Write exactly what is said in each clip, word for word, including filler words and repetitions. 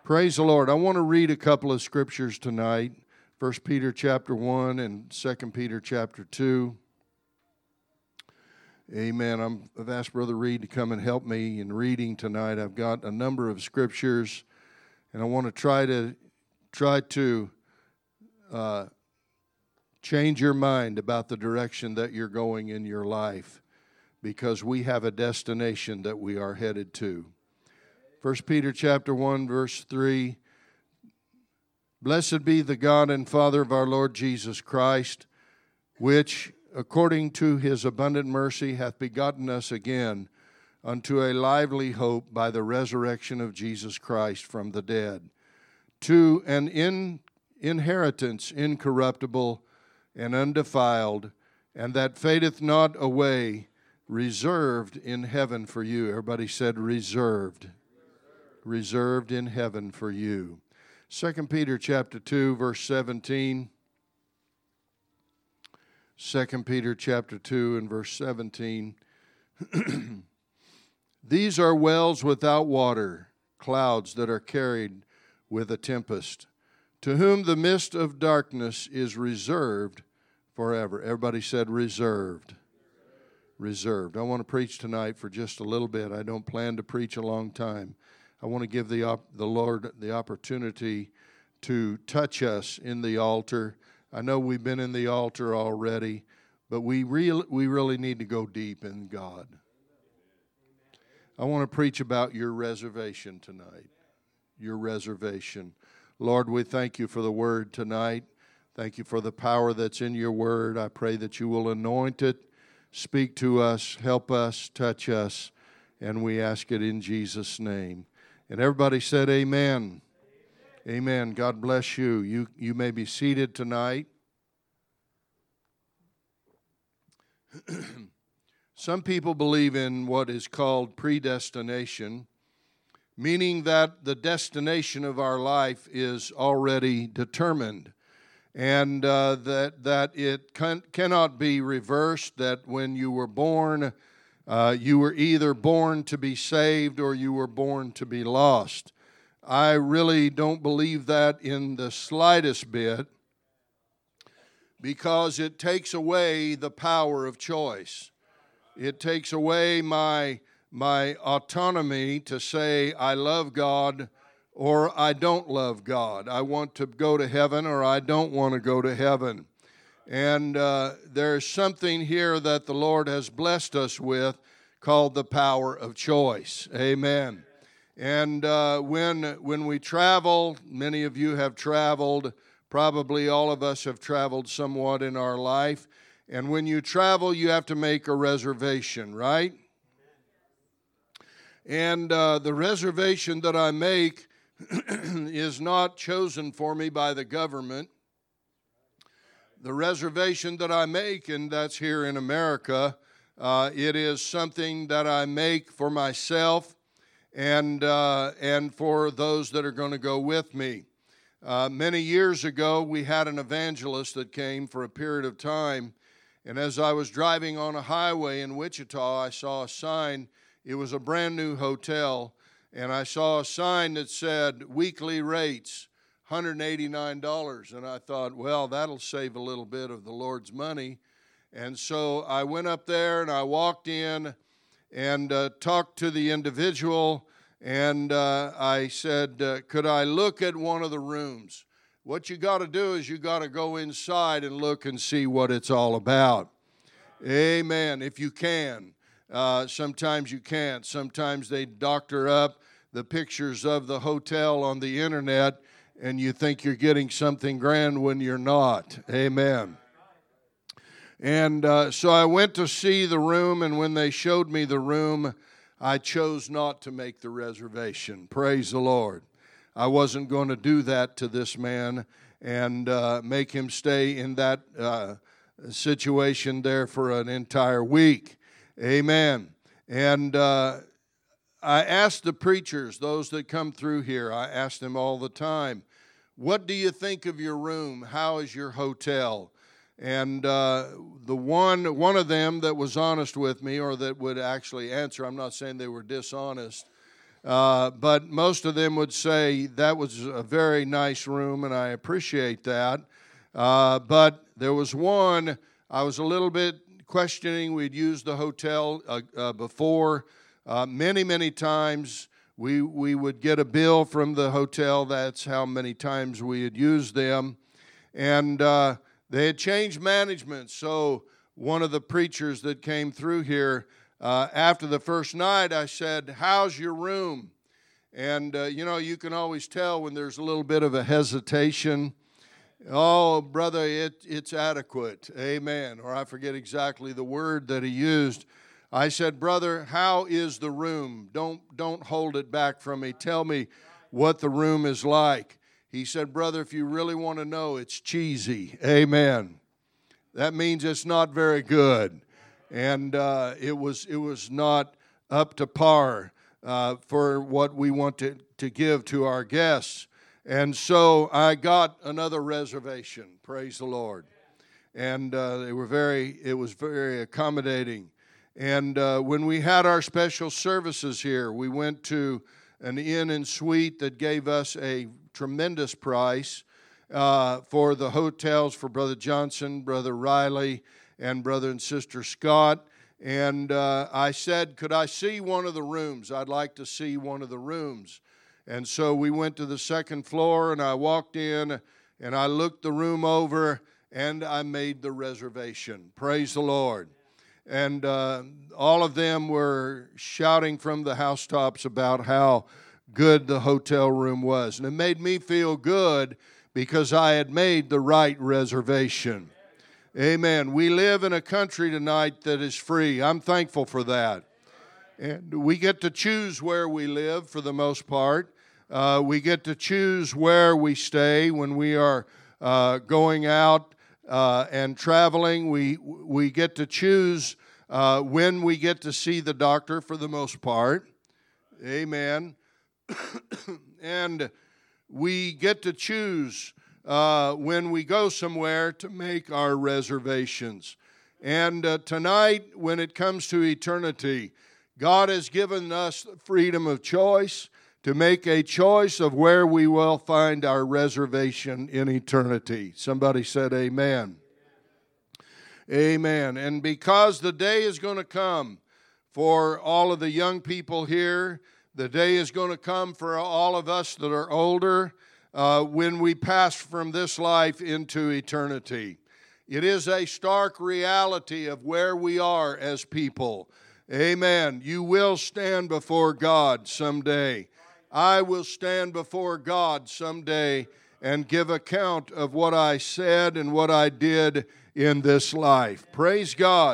Praise the Lord. I want to read a couple of scriptures tonight. First Peter chapter one and Second Peter chapter two. Amen. I'm, I've asked Brother Reed to come and help me in reading tonight. I've got a number of scriptures, and I want to try to try to uh, change your mind about the direction that you're going in your life, because we have a destination that we are headed to. First Peter chapter one, verse three. Blessed be the God and Father of our Lord Jesus Christ, which, according to his abundant mercy, hath begotten us again unto a lively hope by the resurrection of Jesus Christ from the dead, to an in, inheritance incorruptible and undefiled, and that fadeth not away, reserved in heaven for you. Everybody said reserved. Reserved in heaven for you. Second Peter chapter two, verse seventeen. Second Peter chapter two and verse seventeen. These are wells without water, clouds that are carried with a tempest, to whom the mist of darkness is reserved forever. Everybody said reserved. Reserved. I want to preach tonight for just a little bit. I don't plan to preach a long time. I want to give the op- the Lord the opportunity to touch us in the altar. I know we've been in the altar already, but we real we really need to go deep in God. I want to preach about your reservation tonight. Your reservation. Lord, we thank you for the word tonight. Thank you for the power that's in your word. I pray that you will anoint it, speak to us, help us, touch us, and we ask it in Jesus' name. And everybody said amen. Amen. Amen. God bless you. You you may be seated tonight. Some people believe in what is called predestination, meaning that the destination of our life is already determined, and uh, that that it can, cannot be reversed, that when you were born, Uh, you were either born to be saved or you were born to be lost. I really don't believe that in the slightest bit, because it takes away the power of choice. It takes away my, my autonomy to say I love God or I don't love God. I want to go to heaven or I don't want to go to heaven. And uh, there's something here that the Lord has blessed us with called the power of choice. Amen. And uh, when when we travel, many of you have traveled, probably all of us have traveled somewhat in our life. And when you travel, you have to make a reservation, right? And uh, the reservation that I make is not chosen for me by the government. The reservation that I make, and that's here in America, uh, it is something that I make for myself and uh, and for those that are going to go with me. Uh, many years ago, we had an evangelist that came for a period of time, and as I was driving on a highway in Wichita, I saw a sign. It was a brand new hotel, and I saw a sign that said weekly rates, one hundred eighty-nine dollars, and I thought, well, that'll save a little bit of the Lord's money. And so I went up there and I walked in and uh, talked to the individual, and uh, I said, uh, could I look at one of the rooms? What you got to do is you got to go inside and look and see what it's all about. Amen, if you can. Uh, sometimes you can't. Sometimes they doctor up the pictures of the hotel on the internet, and you think you're getting something grand when you're not. Amen. And uh, so I went to see the room, and when they showed me the room, I chose not to make the reservation. Praise the Lord. I wasn't going to do that to this man and uh, make him stay in that uh, situation there for an entire week. Amen. And uh, I asked the preachers, those that come through here, I ask them all the time, what do you think of your room? How is your hotel? And uh, the one one of them that was honest with me, or that would actually answer, I'm not saying they were dishonest, Uh, but most of them would say that was a very nice room, and I appreciate that. Uh, but there was one I was a little bit questioning. We'd used the hotel uh, uh, before uh, many, many times. We we would get a bill from the hotel. That's how many times we had used them. And uh, they had changed management. So one of the preachers that came through here, uh, after the first night, I said, "How's your room?" And, uh, you know, you can always tell when there's a little bit of a hesitation. "Oh, brother, it, it's adequate." Amen. Or I forget exactly the word that he used. I said, "Brother, how is the room? Don't, don't hold it back from me. Tell me what the room is like." He said, "Brother, if you really want to know, it's cheesy." Amen. That means it's not very good. And uh, it was it was not up to par uh, for what we want to, to give to our guests. And so I got another reservation. Praise the Lord. And uh, they were very, it was very accommodating. And uh, when we had our special services here, we went to an inn and suite that gave us a tremendous price uh, for the hotels for Brother Johnson, Brother Riley, and Brother and Sister Scott. And uh, I said, "Could I see one of the rooms? I'd like to see one of the rooms." And so we went to the second floor, and I walked in, and I looked the room over, and I made the reservation. Praise the Lord. And uh, all of them were shouting from the housetops about how good the hotel room was. And it made me feel good because I had made the right reservation. Amen. We live in a country tonight that is free. I'm thankful for that. And we get to choose where we live for the most part. Uh, we get to choose where we stay when we are uh, going out uh, and traveling. We we get to choose uh, when we get to see the doctor for the most part. Amen. And we get to choose uh, when we go somewhere to make our reservations. And uh, tonight, when it comes to eternity, God has given us freedom of choice to make a choice of where we will find our reservation in eternity. Somebody said amen. Amen. And because the day is going to come for all of the young people here, the day is going to come for all of us that are older uh, when we pass from this life into eternity. It is a stark reality of where we are as people. Amen. You will stand before God someday. I will stand before God someday and give account of what I said and what I did in this life. Praise God.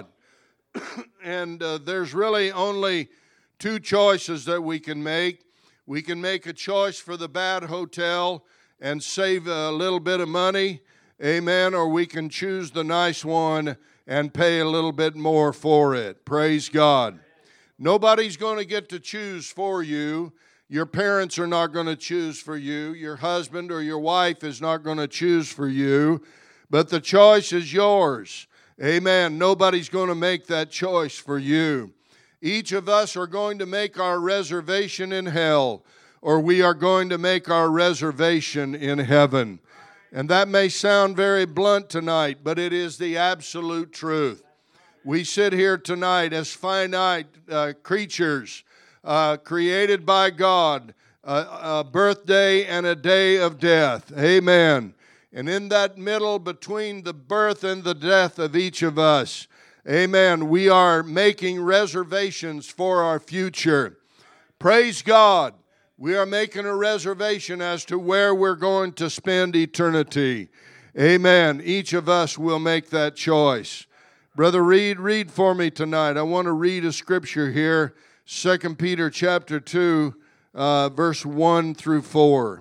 And uh, there's really only two choices that we can make. We can make a choice for the bad hotel and save a little bit of money. Amen. Or we can choose the nice one and pay a little bit more for it. Praise God. Nobody's going to get to choose for you. Your parents are not going to choose for you. Your husband or your wife is not going to choose for you. But the choice is yours. Amen. Nobody's going to make that choice for you. Each of us are going to make our reservation in hell, or we are going to make our reservation in heaven. And that may sound very blunt tonight, but it is the absolute truth. We sit here tonight as finite uh, creatures uh, created by God, uh, a birthday and a day of death. Amen. And in that middle between the birth and the death of each of us, amen, we are making reservations for our future. Praise God. We are making a reservation as to where we're going to spend eternity. Amen. Each of us will make that choice. Brother Reed, read for me tonight. I want to read a scripture here, Second Peter chapter two, uh, verse one through four.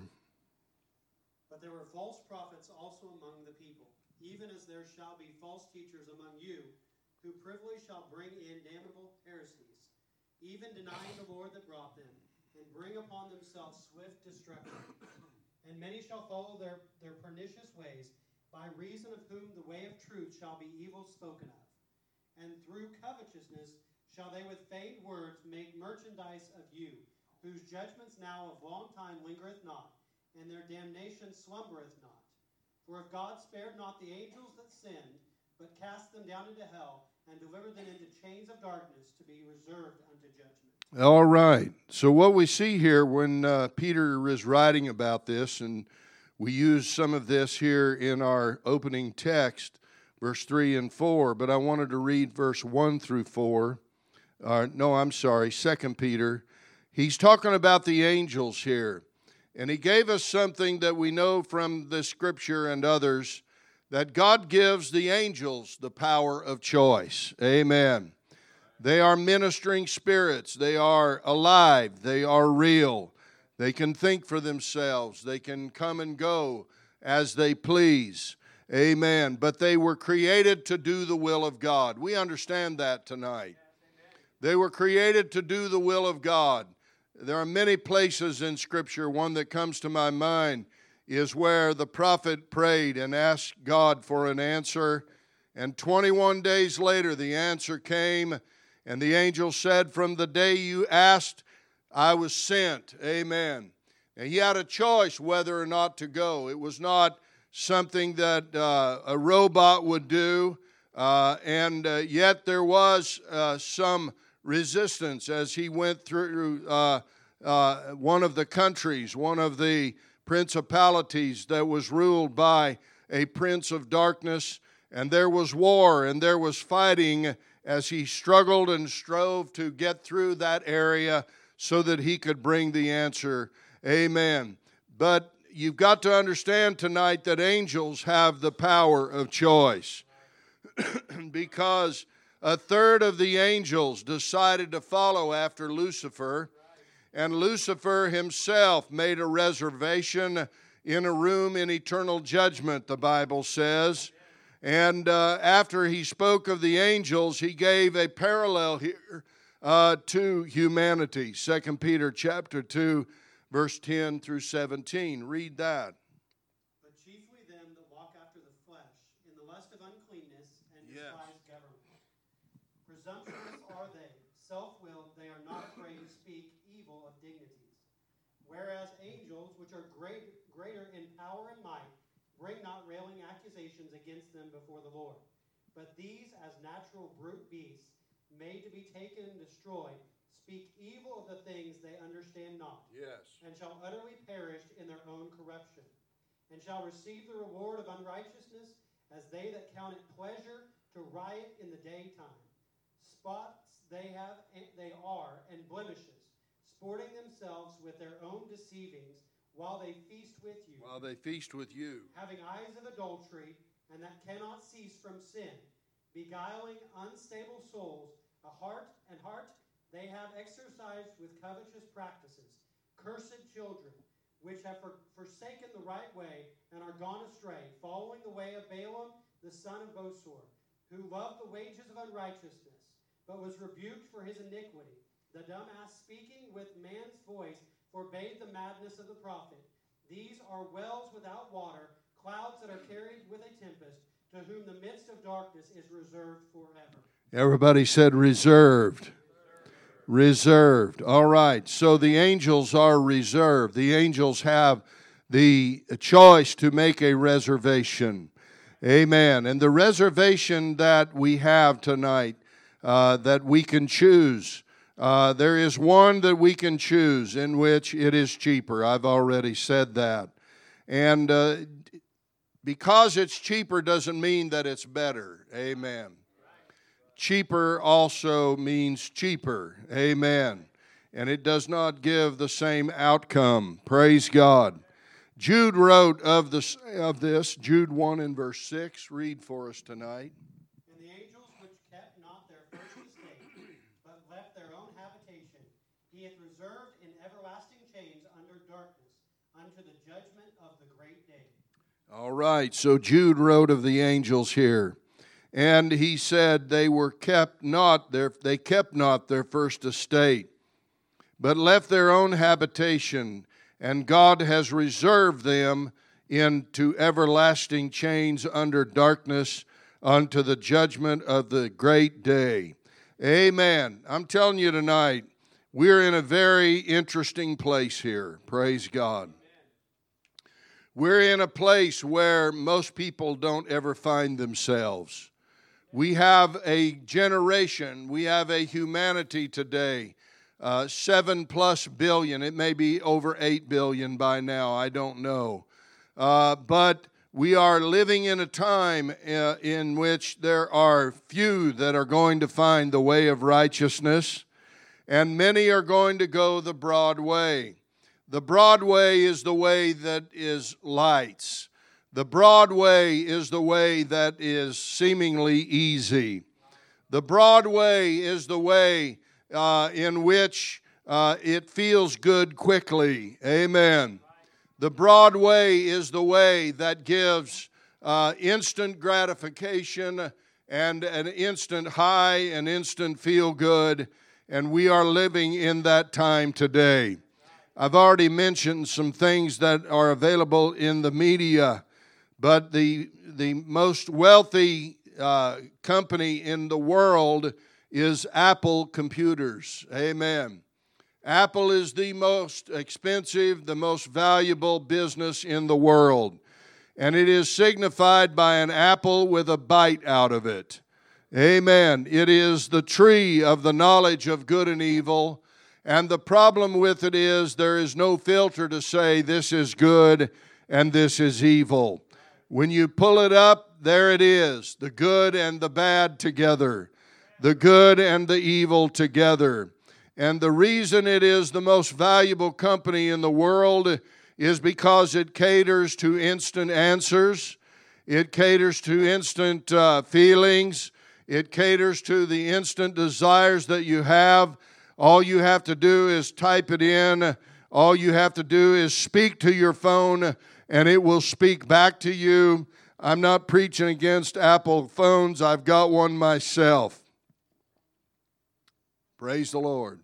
But there were false prophets also among the people, even as there shall be false teachers among you, who privily shall bring in damnable heresies, even denying the Lord that brought them, and bring upon themselves swift destruction. And many shall follow their, their pernicious ways, by reason of whom the way of truth shall be evil spoken of. And through covetousness shall they with feigned words make merchandise of you, whose judgments now of long time lingereth not, and their damnation slumbereth not. For if God spared not the angels that sinned, but cast them down into hell, and delivered them into chains of darkness to be reserved unto judgment. All right. So what we see here when uh, Peter is writing about this, and we use some of this here in our opening text, verse three and four, but I wanted to read verse one through four. Uh, no, I'm sorry, Second Peter. He's talking about the angels here. And he gave us something that we know from the Scripture and others, that God gives the angels the power of choice. Amen. They are ministering spirits. They are alive. They are real. They can think for themselves. They can come and go as they please. Amen. But they were created to do the will of God. We understand that tonight. They were created to do the will of God. There are many places in Scripture. One that comes to my mind is where the prophet prayed and asked God for an answer. And twenty-one days later, the answer came. And the angel said, from the day you asked, I was sent. Amen. And he had a choice whether or not to go. It was not something that uh, a robot would do. Uh, and uh, yet there was uh, some resistance as he went through uh, uh, one of the countries, one of the principalities that was ruled by a prince of darkness. And there was war and there was fighting as he struggled and strove to get through that area so that he could bring the answer. Amen. But you've got to understand tonight that angels have the power of choice because a third of the angels decided to follow after Lucifer, and Lucifer himself made a reservation in a room in eternal judgment, the Bible says. And uh, after he spoke of the angels, he gave a parallel here uh, to humanity. Second Peter chapter two, verse ten through seventeen. Read that. But chiefly them that walk after the flesh, in the lust of uncleanness, and Yes. despise government. Presumptuous are they, self-willed, they are not afraid to speak evil of dignities. Whereas angels, which are great, greater in power and might, bring not railing accusations against them before the Lord. But these, as natural brute beasts, made to be taken and destroyed, speak evil of the things they understand not, Yes. and shall utterly perish in their own corruption, and shall receive the reward of unrighteousness, as they that count it pleasure to riot in the daytime. Spots they have, they are, and blemishes, sporting themselves with their own deceivings, while they feast with you. While they feast with you. Having eyes of adultery, and that cannot cease from sin, beguiling unstable souls, a heart and heart they have exercised with covetous practices. Cursed children, which have for, forsaken the right way, and are gone astray, following the way of Balaam the son of Bosor, who loved the wages of unrighteousness, but was rebuked for his iniquity. The dumb ass, speaking with man's voice, forbade the madness of the prophet. These are wells without water, clouds that are carried with a tempest, to whom the midst of darkness is reserved forever. Everybody said reserved. Reserved. All right. So the angels are reserved. The angels have the choice to make a reservation. Amen. And the reservation that we have tonight, uh, that we can choose, Uh, there is one that we can choose in which it is cheaper. I've already said that. And uh, because it's cheaper doesn't mean that it's better. Amen. Cheaper also means cheaper. Amen. And it does not give the same outcome. Praise God. Jude wrote of this, of this, Jude one and verse six. Read for us tonight. And the angels which kept not their first estate, but left their own habitation, he hath reserved in everlasting chains under darkness, unto the judgment of the great day. All right, so Jude wrote of the angels here. And he said they were kept not their they kept not their first estate, but left their own habitation, and God has reserved them into everlasting chains under darkness unto the judgment of the great day. Amen. I'm telling you tonight, We're in a very interesting place here. Praise God. We're in a place where most people don't ever find themselves. We have a generation, we have a humanity today, uh, seven plus billion. It may be over eight billion by now, I don't know. Uh, but we are living in a time uh, in which there are few that are going to find the way of righteousness, and many are going to go the broad way. The broad way is the way that is lights. The broad way is the way that is seemingly easy. The broad way is the way uh, in which uh, it feels good quickly. Amen. The broad way is the way that gives uh, instant gratification and an instant high, an instant feel good, and we are living in that time today. I've already mentioned some things that are available in the media, but the the most wealthy uh, company in the world is Apple Computers. Amen. Apple is the most expensive, the most valuable business in the world, and it is signified by an apple with a bite out of it. Amen. It is the tree of the knowledge of good and evil. And the problem with it is there is no filter to say this is good and this is evil. When you pull it up, there it is, the good and the bad together, the good and the evil together. And the reason it is the most valuable company in the world is because it caters to instant answers. It caters to instant uh, feelings. It caters to the instant desires that you have. All you have to do is type it in. All you have to do is speak to your phone, and it will speak back to you. I'm not preaching against Apple phones. I've got one myself. Praise the Lord.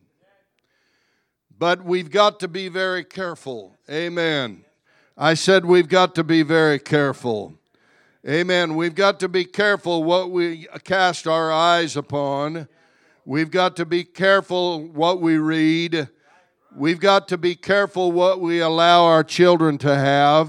But we've got to be very careful. Amen. I said we've got to be very careful. Amen. We've got to be careful what we cast our eyes upon. We've got to be careful what we read. We've got to be careful what we allow our children to have.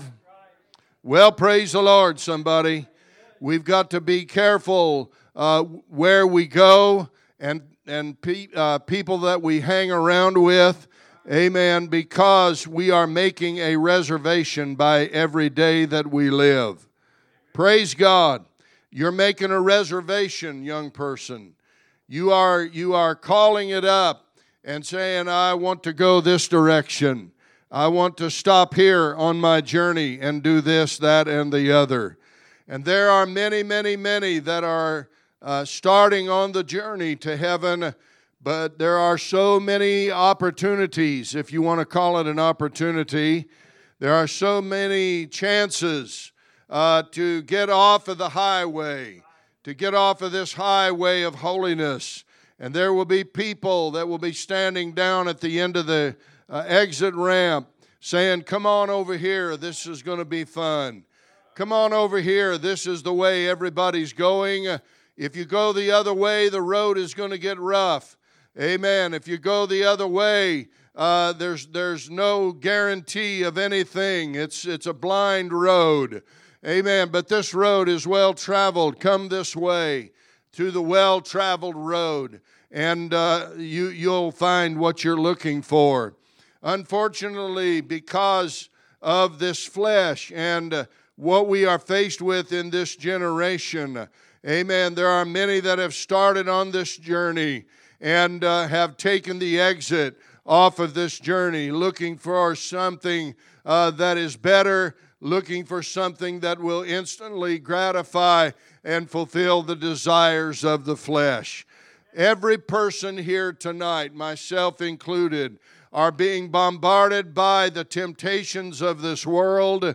Well, praise the Lord, somebody. We've got to be careful uh, where we go and, and pe- uh, people that we hang around with. Amen. Because we are making a reservation by every day that we live. Praise God. You're making a reservation, young person. You are, you are calling it up and saying, I want to go this direction. I want to stop here on my journey and do this, that, and the other. And there are many, many, many that are uh, starting on the journey to heaven, but there are so many opportunities, if you want to call it an opportunity. There are so many chances uh, to get off of the highway, to get off of this highway of holiness. And there will be people that will be standing down at the end of the uh, exit ramp saying, come on over here, this is going to be fun. Come on over here, this is the way everybody's going. If you go the other way, the road is going to get rough. Amen. If you go the other way, uh, there's there's no guarantee of anything. It's it's a blind road. Amen. But this road is well traveled. Come this way to the well traveled road, and uh, you you'll find what you're looking for. Unfortunately, because of this flesh and uh, what we are faced with in this generation, amen, there are many that have started on this journey and uh, have taken the exit off of this journey, looking for something uh, that is better, looking for something that will instantly gratify and fulfill the desires of the flesh. Every person here tonight, myself included, are being bombarded by the temptations of this world.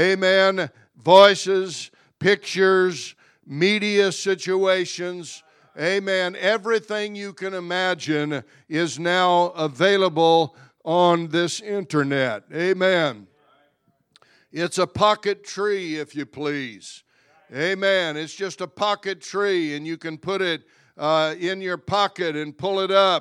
Amen. Voices, pictures, media situations. Amen. Everything you can imagine is now available on this internet. Amen. It's a pocket tree, if you please. Amen. It's just a pocket tree, and you can put it uh, in your pocket and pull it up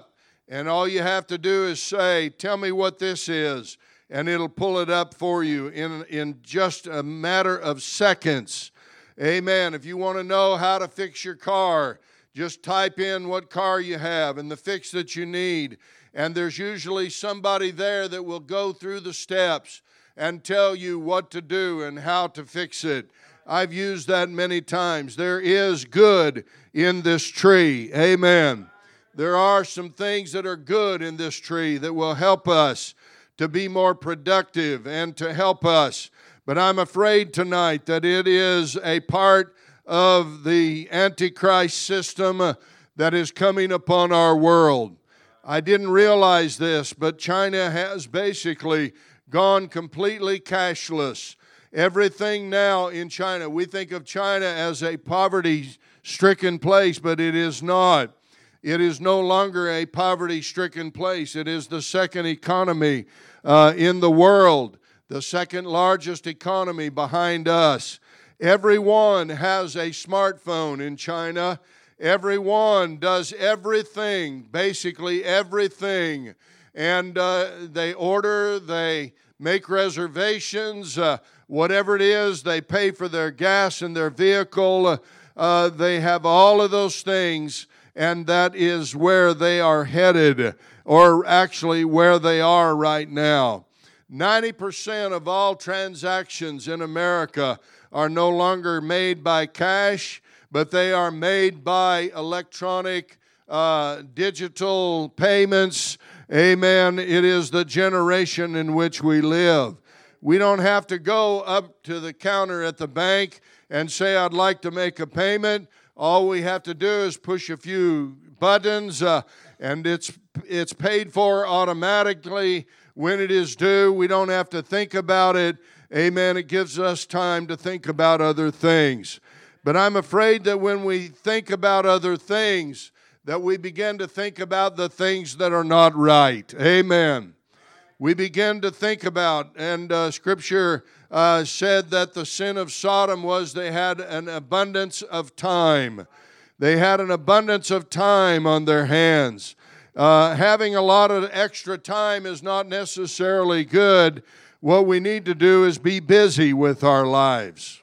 And all you have to do is say, tell me what this is, and it'll pull it up for you in, in just a matter of seconds. Amen. If you want to know how to fix your car, just type in what car you have and the fix that you need. And there's usually somebody there that will go through the steps and tell you what to do and how to fix it. I've used that many times. There is good in this tree. Amen. There are some things that are good in this tree that will help us to be more productive and to help us. But I'm afraid tonight that it is a part of the Antichrist system that is coming upon our world. I didn't realize this, but China has basically gone completely cashless. Everything now in China, we think of China as a poverty-stricken place, but it is not. It is no longer a poverty-stricken place. It is the second economy uh, in the world, the second largest economy behind us. Everyone has a smartphone in China. Everyone does everything, basically everything. And uh, they order, they make reservations, uh, whatever it is, they pay for their gas in their vehicle. Uh, they have all of those things, and that is where they are headed, or actually where they are right now. ninety percent of all transactions in America are no longer made by cash, but they are made by electronic, uh, digital payments. Amen. It is the generation in which we live. We don't have to go up to the counter at the bank and say, I'd like to make a payment. All we have to do is push a few buttons, uh, and it's it's paid for automatically when it is due. We don't have to think about it. Amen. It gives us time to think about other things. But I'm afraid that when we think about other things, that we begin to think about the things that are not right. Amen. We begin to think about, and uh, Scripture uh, said that the sin of Sodom was they had an abundance of time. They had an abundance of time on their hands. Uh, having a lot of extra time is not necessarily good. What we need to do is be busy with our lives.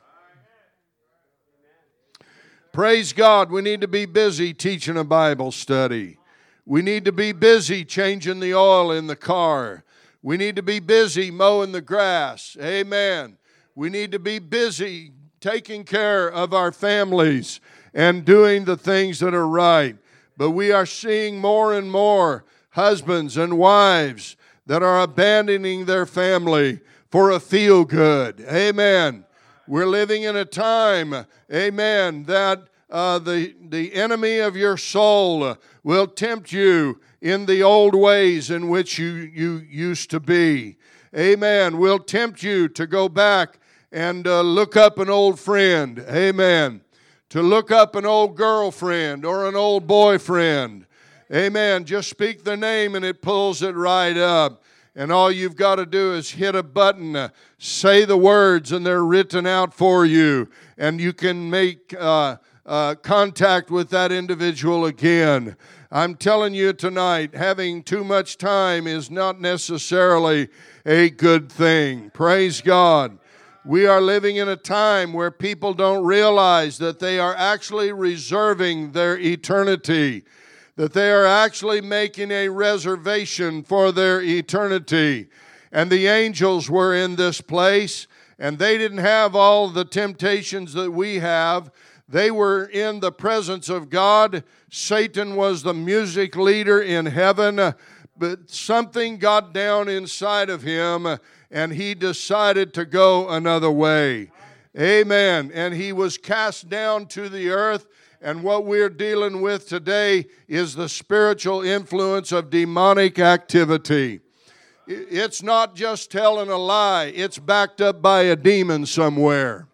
Praise God, we need to be busy teaching a Bible study. We need to be busy changing the oil in the car. We need to be busy mowing the grass. Amen. We need to be busy taking care of our families and doing the things that are right. But we are seeing more and more husbands and wives that are abandoning their family for a feel-good. Amen. We're living in a time, amen, that uh, the, the enemy of your soul will tempt you in the old ways in which you, you used to be. Amen. Will tempt you to go back and uh, look up an old friend. Amen. To look up an old girlfriend or an old boyfriend. Amen. Just speak the name and it pulls it right up. And all you've got to do is hit a button, uh, say the words, and they're written out for you. And you can make uh, uh, contact with that individual again. I'm telling you tonight, having too much time is not necessarily a good thing. Praise God. We are living in a time where people don't realize that they are actually reserving their eternity, that they are actually making a reservation for their eternity. And the angels were in this place, and they didn't have all the temptations that we have. They were in the presence of God. Satan was the music leader in heaven, but something got down inside of him, and he decided to go another way. Amen. And he was cast down to the earth. And what we're dealing with today is the spiritual influence of demonic activity. It's not just telling a lie. It's backed up by a demon somewhere.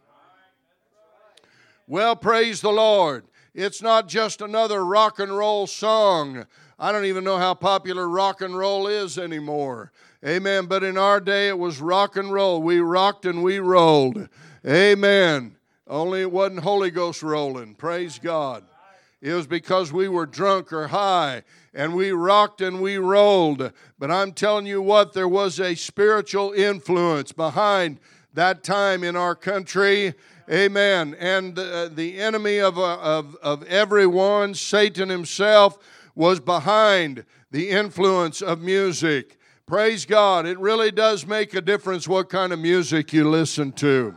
Well, praise the Lord. It's not just another rock and roll song. I don't even know how popular rock and roll is anymore. Amen. But in our day, it was rock and roll. We rocked and we rolled. Amen. Only it wasn't Holy Ghost rolling. Praise God. It was because we were drunk or high, and we rocked and we rolled. But I'm telling you what, there was a spiritual influence behind that time in our country. Amen. And uh, the enemy of, uh, of, of everyone, Satan himself, was behind the influence of music. Praise God. It really does make a difference what kind of music you listen to.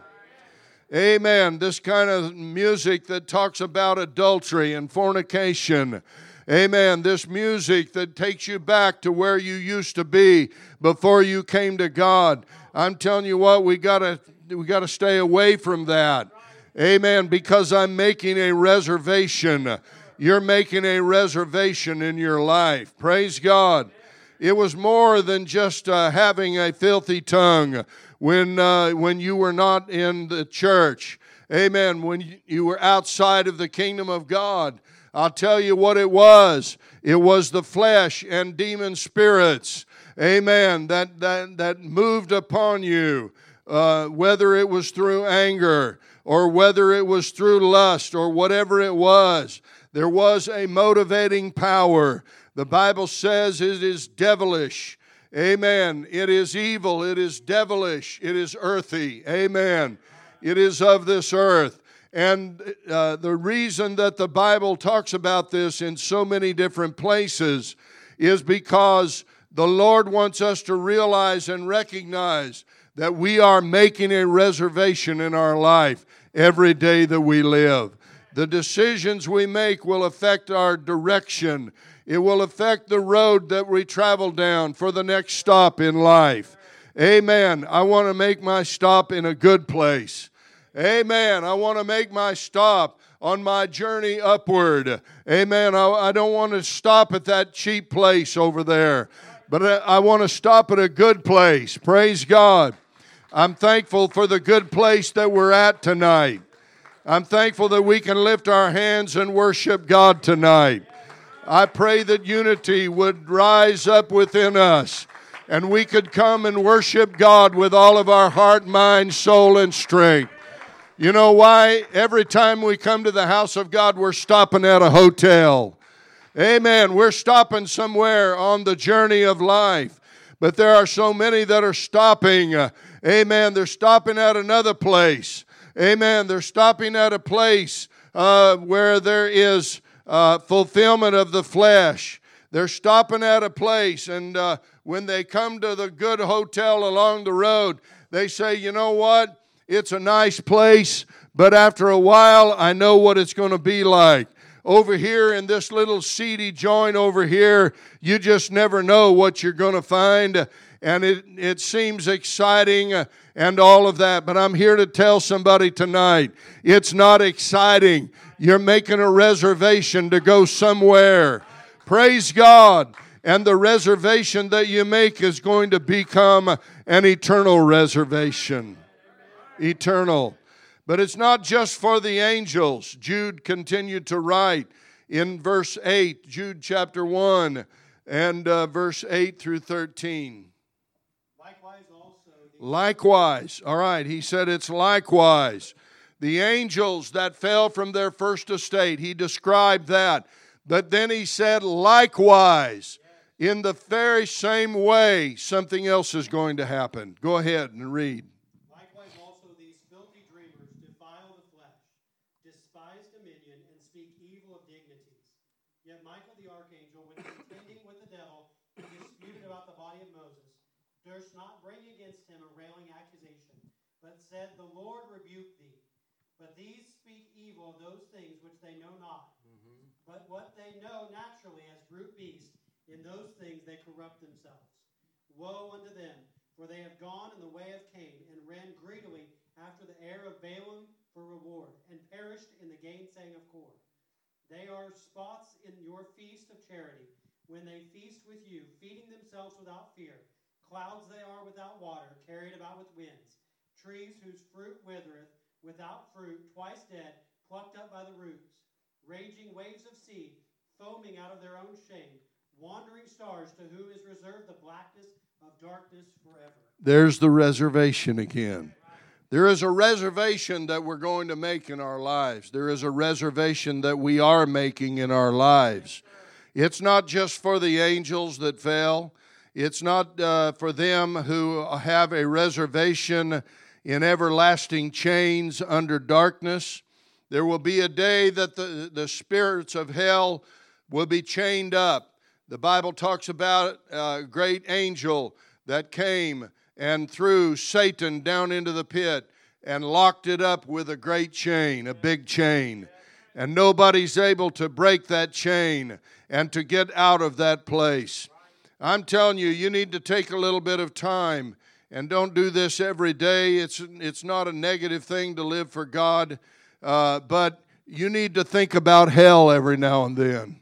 Amen. This kind of music that talks about adultery and fornication. Amen. This music that takes you back to where you used to be before you came to God. I'm telling you what, we gotta we gotta stay away from that. Amen. Because I'm making a reservation. You're making a reservation in your life. Praise God. It was more than just uh, having a filthy tongue when uh, when you were not in the church. Amen. When you were outside of the kingdom of God. I'll tell you what it was. It was the flesh and demon spirits. Amen. That that that moved upon you. Uh, whether it was through anger or whether it was through lust or whatever it was. There was a motivating power. The Bible says it is devilish. Amen. It is evil. It is devilish. It is earthy. Amen. It is of this earth. And uh, the reason that the Bible talks about this in so many different places is because the Lord wants us to realize and recognize that we are making a reservation in our life every day that we live. The decisions we make will affect our direction. It will affect the road that we travel down for the next stop in life. Amen. I want to make my stop in a good place. Amen. I want to make my stop on my journey upward. Amen. I, I don't want to stop at that cheap place over there, but I, I want to stop at a good place. Praise God. I'm thankful for the good place that we're at tonight. I'm thankful that we can lift our hands and worship God tonight. I pray that unity would rise up within us and we could come and worship God with all of our heart, mind, soul, and strength. You know why? Every time we come to the house of God, we're stopping at a hotel. Amen. We're stopping somewhere on the journey of life. But there are so many that are stopping. Uh, amen. They're stopping at another place. Amen. They're stopping at a place uh, where there is uh, fulfillment of the flesh. They're stopping at a place, and uh, when they come to the good hotel along the road, they say, you know what? It's a nice place, but after a while, I know what it's going to be like. Over here in this little seedy joint over here, you just never know what you're going to find, and it, it seems exciting and all of that. But I'm here to tell somebody tonight, it's not exciting. You're making a reservation to go somewhere. Praise God. And the reservation that you make is going to become an eternal reservation. Eternal. But it's not just for the angels. Jude continued to write in verse eight, Jude chapter one, and uh, verse eight through thirteen. Likewise also. The Likewise. All right, he said it's likewise. The angels that fell from their first estate, he described that. But then he said likewise. In the very same way, something else is going to happen. Go ahead and read. Likewise also these filthy dreamers defile the flesh, despise dominion, and speak evil of dignities. Yet Michael the archangel, when contending with the devil, who disputed about the body of Moses, durst not bring against him a railing accusation, but said, The Lord rebuke thee. But these speak evil of those things which they know not. Mm-hmm. But what they know naturally as brute beasts, in those things they corrupt themselves. Woe unto them, for they have gone in the way of Cain, and ran greedily after the heir of Balaam for reward, and perished in the gainsaying of Kor. They are spots in your feast of charity, when they feast with you, feeding themselves without fear. Clouds they are without water, carried about with winds. Trees whose fruit withereth, without fruit, twice dead, plucked up by the roots. Raging waves of sea, foaming out of their own shame. Wandering stars, to whom is reserved the blackness of darkness forever. There's the reservation again. There is a reservation that we're going to make in our lives. There is a reservation that we are making in our lives. It's not just for the angels that fell. It's not uh, for them who have a reservation in everlasting chains under darkness. There will be a day that the, the spirits of hell will be chained up. The Bible talks about a great angel that came and threw Satan down into the pit and locked it up with a great chain, a big chain. And nobody's able to break that chain and to get out of that place. I'm telling you, you need to take a little bit of time, and don't do this every day. It's, it's not a negative thing to live for God, uh, but you need to think about hell every now and then.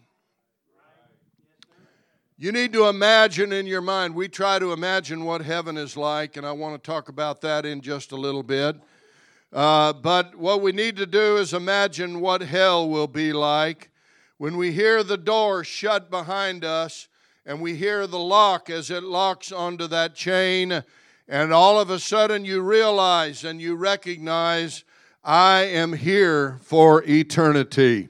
You need to imagine in your mind. We try to imagine what heaven is like, and I want to talk about that in just a little bit. Uh, but what we need to do is imagine what hell will be like when we hear the door shut behind us and we hear the lock as it locks onto that chain, and all of a sudden you realize and you recognize, I am here for eternity.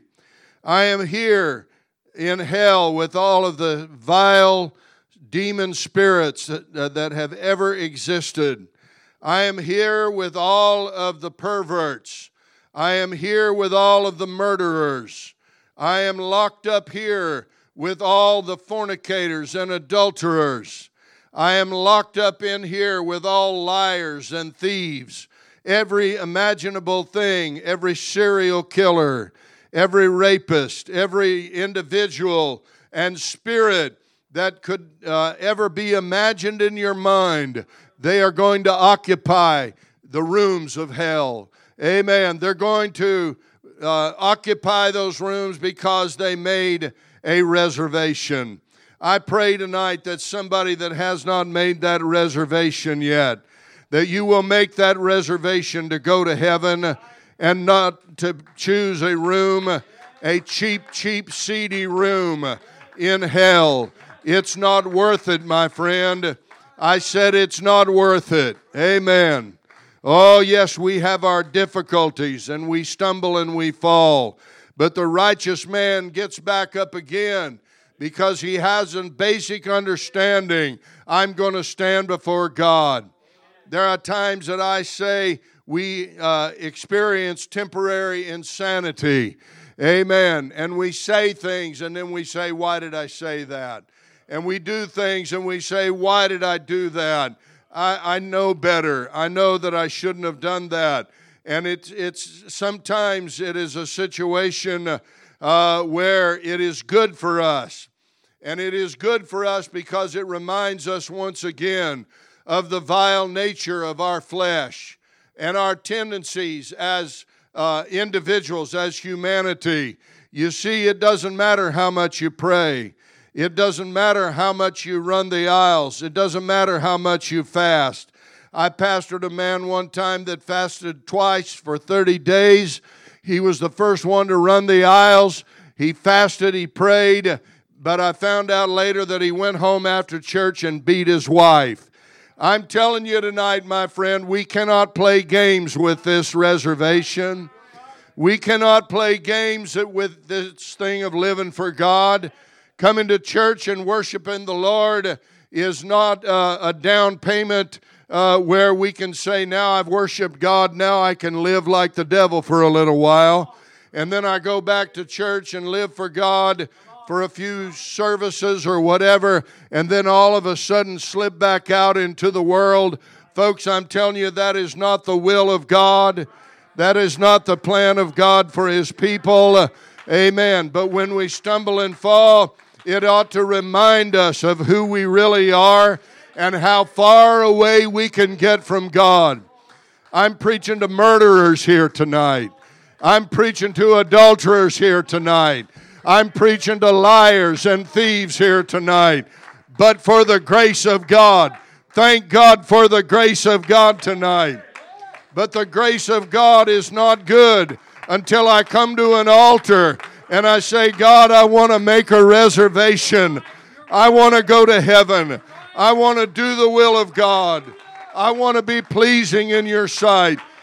I am here in hell with all of the vile demon spirits that, uh, that have ever existed. I am here with all of the perverts. I am here with all of the murderers. I am locked up here with all the fornicators and adulterers. I am locked up in here with all liars and thieves. Every imaginable thing, every serial killer, every rapist, every individual and spirit that could uh, ever be imagined in your mind, they are going to occupy the rooms of hell. Amen. They're going to uh, occupy those rooms because they made a reservation. I pray tonight that somebody that has not made that reservation yet, that you will make that reservation to go to heaven and not to choose a room, a cheap, cheap, seedy room in hell. It's not worth it, my friend. I said it's not worth it. Amen. Oh, yes, we have our difficulties, and we stumble and we fall. But the righteous man gets back up again because he has a basic understanding. I'm going to stand before God. There are times that I say, we uh, experience temporary insanity. Amen. And we say things and then we say, why did I say that? And we do things and we say, why did I do that? I, I know better. I know that I shouldn't have done that. And it's, it's sometimes it is a situation uh, where it is good for us. And it is good for us because it reminds us once again of the vile nature of our flesh and our tendencies as uh, individuals, as humanity. You see, it doesn't matter how much you pray. It doesn't matter how much you run the aisles. It doesn't matter how much you fast. I pastored a man one time that fasted twice for thirty days. He was the first one to run the aisles. He fasted, he prayed, but I found out later that he went home after church and beat his wife. I'm telling you tonight, my friend, we cannot play games with this reservation. We cannot play games with this thing of living for God. Coming to church and worshiping the Lord is not uh, a down payment uh, where we can say, now I've worshiped God, now I can live like the devil for a little while. And then I go back to church and live for God for a few services or whatever, and then all of a sudden slip back out into the world. Folks, I'm telling you, that is not the will of God. That is not the plan of God for His people. Uh, amen. But when we stumble and fall, it ought to remind us of who we really are and how far away we can get from God. I'm preaching to murderers here tonight. I'm preaching to adulterers here tonight. I'm preaching to liars and thieves here tonight. But for the grace of God, thank God for the grace of God tonight. But the grace of God is not good until I come to an altar and I say, God, I want to make a reservation. I want to go to heaven. I want to do the will of God. I want to be pleasing in your sight.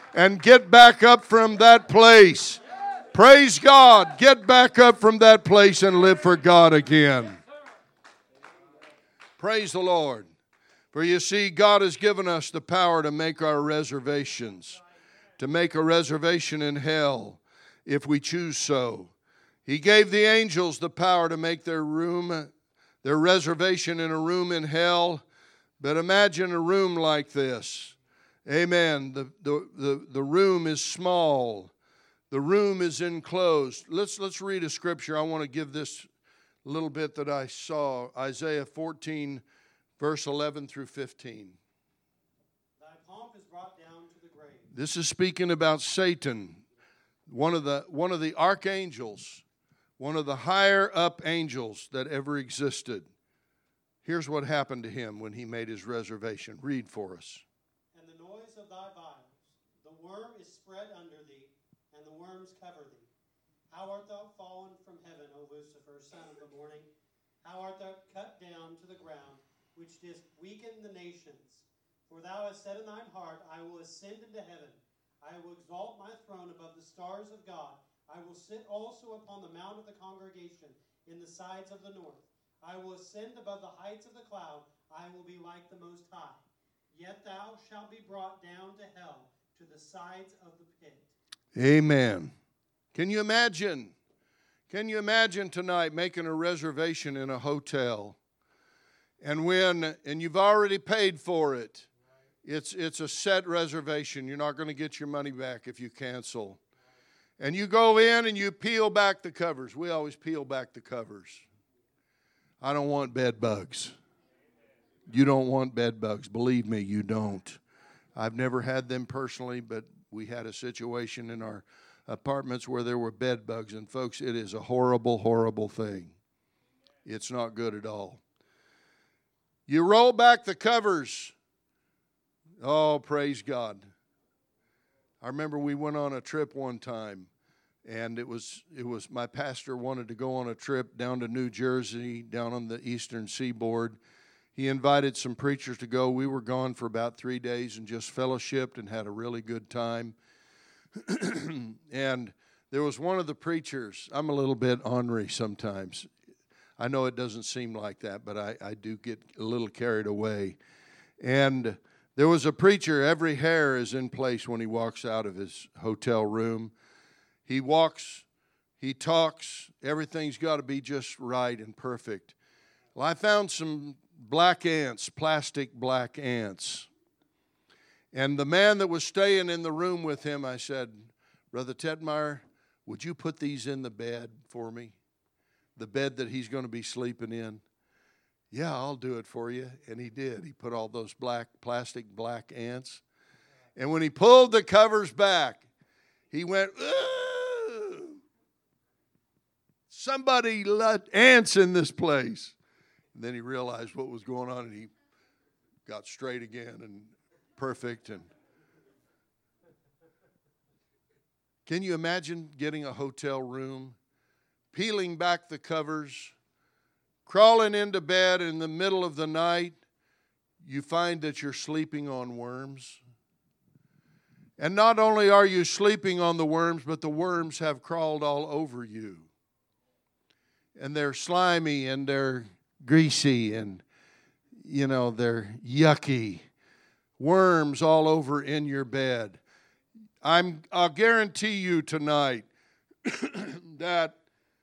and get back up from that place. Praise God. Get back up from that place and live for God again. Praise the Lord. For you see, God has given us the power to make our reservations, to make a reservation in hell if we choose so. He gave the angels the power to make their room, their reservation in a room in hell. But imagine a room like this. Amen. The, the, the, the room is small. The room is enclosed. Let's, let's read a scripture. I want to give this little bit that I saw. Isaiah fourteen, verse eleven through fifteen. Thy pomp is brought down to the grave. This is speaking about Satan, one of the one of the archangels, one of the higher up angels that ever existed. Here's what happened to him when he made his reservation. Read for us. And the noise of thy vials, the worm is spread under thee, and the worms cover thee. How art thou fallen from heaven, O Lucifer, son of the morning? How art thou cut down to the ground, which didst weaken the nations? For thou hast said in thine heart, I will ascend into heaven. I will exalt my throne above the stars of God. I will sit also upon the mount of the congregation in the sides of the north. I will ascend above the heights of the cloud. I will be like the Most High. Yet thou shalt be brought down to hell, to the sides of the pit. Amen. Can you imagine? Can you imagine tonight making a reservation in a hotel? And when, and you've already paid for it. It's, it's a set reservation. You're not going to get your money back if you cancel. And you go in and you peel back the covers. We always peel back the covers. I don't want bed bugs. You don't want bed bugs. Believe me, you don't. I've never had them personally, but we had a situation in our apartments where there were bed bugs. And folks, it is a horrible, horrible thing. It's not good at all. You roll back the covers. Oh, praise God. I remember we went on a trip one time, and it was it was my pastor wanted to go on a trip down to New Jersey, down on the eastern seaboard. He invited some preachers to go. We were gone for about three days and just fellowshipped and had a really good time. And there was one of the preachers. I'm a little bit ornery sometimes. I know it doesn't seem like that, but I, I do get a little carried away. And there was a preacher, every hair is in place when he walks out of his hotel room. He walks, he talks, everything's got to be just right and perfect. Well, I found some black ants, plastic black ants. And the man that was staying in the room with him, I said, Brother Tetmeyer, would you put these in the bed for me? The bed that he's going to be sleeping in. Yeah, I'll do it for you. And he did. He put all those black, plastic black ants. And when he pulled the covers back, he went, ooh, somebody let ants in this place. And then he realized what was going on, and he got straight again and perfect. And can you imagine getting a hotel room, peeling back the covers, crawling into bed in the middle of the night, you find that you're sleeping on worms. And not only are you sleeping on the worms, but the worms have crawled all over you. And they're slimy and they're greasy and, you know, they're yucky. Worms all over in your bed. I'm, I'll guarantee you tonight that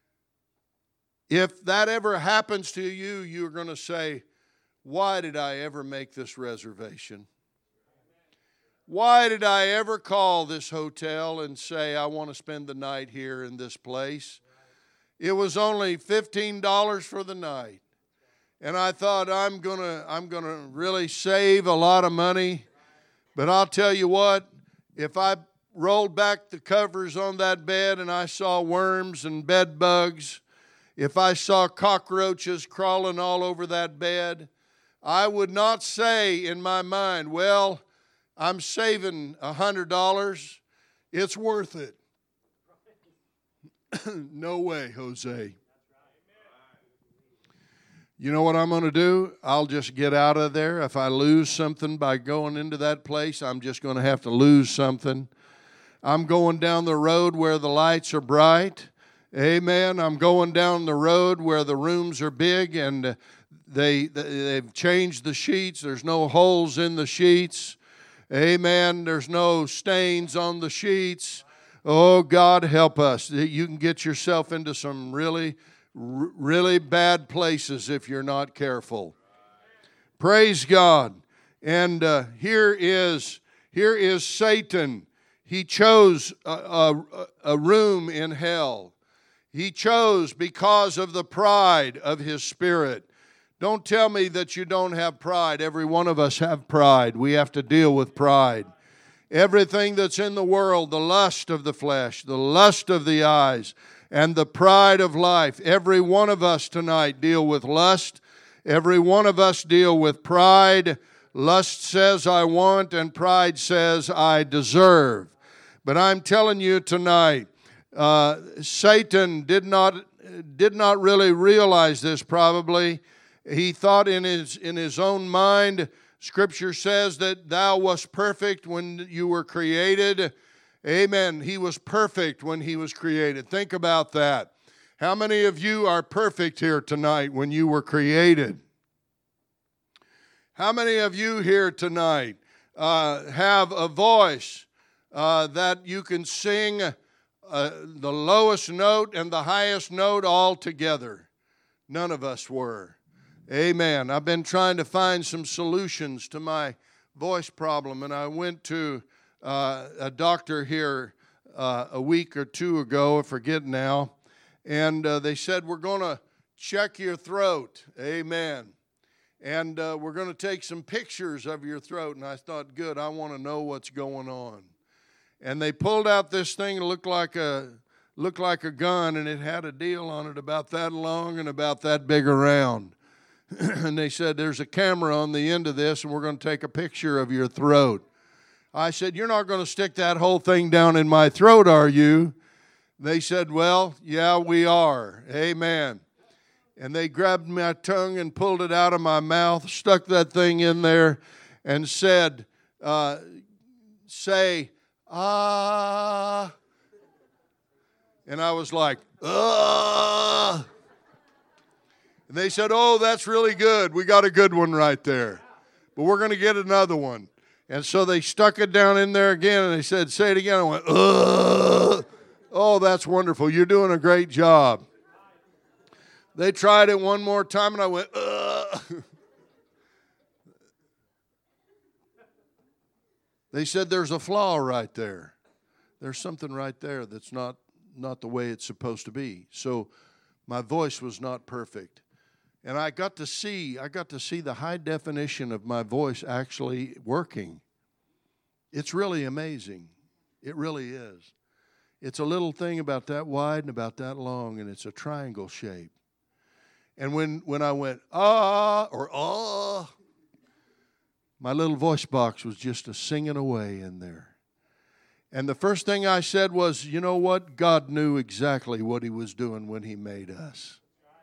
if that ever happens to you, you're going to say, why did I ever make this reservation? Why did I ever call this hotel and say I want to spend the night here in this place? It was only fifteen dollars for the night. And I thought I'm going to I'm going to really save a lot of money. But I'll tell you what, if I rolled back the covers on that bed and I saw worms and bed bugs, if I saw cockroaches crawling all over that bed, I would not say in my mind, well, I'm saving one hundred dollars. It's worth it. No way, Jose. You know what I'm going to do? I'll just get out of there. If I lose something by going into that place, I'm just going to have to lose something. I'm going down the road where the lights are bright. Amen. I'm going down the road where the rooms are big and they, they've changed the sheets. There's no holes in the sheets. Amen. There's no stains on the sheets. Oh, God, help us. You can get yourself into some really, really bad places if you're not careful. Praise God. And uh, here is here is Satan. He chose a, a, a room in hell. He chose because of the pride of his spirit. Don't tell me that you don't have pride. Every one of us have pride. We have to deal with pride. Everything that's in the world, the lust of the flesh, the lust of the eyes, and the pride of life. Every one of us tonight deal with lust. Every one of us deal with pride. Lust says, I want, and pride says, I deserve. But I'm telling you tonight, uh, Satan did not did not really realize this probably. He thought in his in his own mind, Scripture says that thou wast perfect when you were created. Amen. He was perfect when he was created. Think about that. How many of you are perfect here tonight when you were created? How many of you here tonight uh, have a voice uh, that you can sing uh, the lowest note and the highest note all together? None of us were. Amen. I've been trying to find some solutions to my voice problem, and I went to uh, a doctor here uh, a week or two ago, I forget now, and uh, they said, we're going to check your throat. Amen. And uh, we're going to take some pictures of your throat. And I thought, good, I want to know what's going on. And they pulled out this thing that looked like a looked like a gun, and it had a deal on it about that long and about that big around. And they said, there's a camera on the end of this, and we're going to take a picture of your throat. I said, you're not going to stick that whole thing down in my throat, are you? They said, well, yeah, we are. Amen. And they grabbed my tongue and pulled it out of my mouth, stuck that thing in there, and said, uh, say, ah. And I was like, ah. And they said, oh, that's really good. We got a good one right there. But we're going to get another one. And so they stuck it down in there again, and they said, say it again. I went, ugh. Oh, that's wonderful. You're doing a great job. They tried it one more time, and I went, ugh. They said, there's a flaw right there. There's something right there that's not, not the way it's supposed to be. So my voice was not perfect. And I got to see, I got to see the high definition of my voice actually working. It's really amazing. It really is. It's a little thing about that wide and about that long, and it's a triangle shape. And when, when I went, ah, or ah, my little voice box was just a singing away in there. And the first thing I said was, you know what? God knew exactly what he was doing when he made us.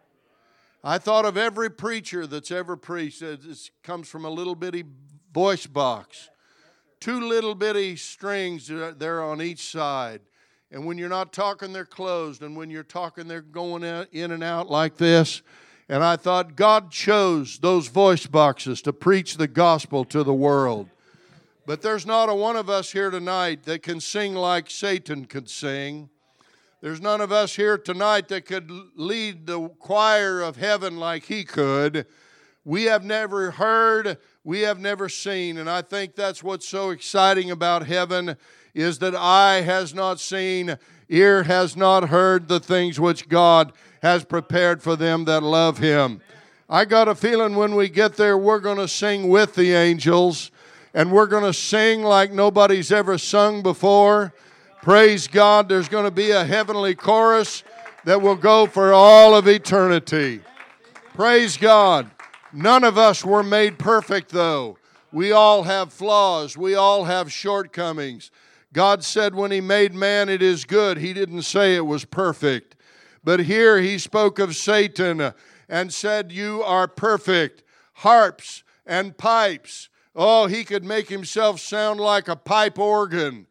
I thought of every preacher that's ever preached. It comes from a little bitty voice box. Two little bitty strings there on each side. And when you're not talking, they're closed. And when you're talking, they're going in and out like this. And I thought God chose those voice boxes to preach the gospel to the world. But there's not a one of us here tonight that can sing like Satan could sing. There's none of us here tonight that could lead the choir of heaven like he could. We have never heard, we have never seen. And I think that's what's so exciting about heaven is that eye has not seen, ear has not heard the things which God has prepared for them that love him. I got a feeling when we get there, we're going to sing with the angels, and we're going to sing like nobody's ever sung before. Praise God, there's going to be a heavenly chorus that will go for all of eternity. Praise God. None of us were made perfect, though. We all have flaws. We all have shortcomings. God said when he made man, it is good. He didn't say it was perfect. But here he spoke of Satan and said, you are perfect. Harps and pipes. Oh, he could make himself sound like a pipe organ.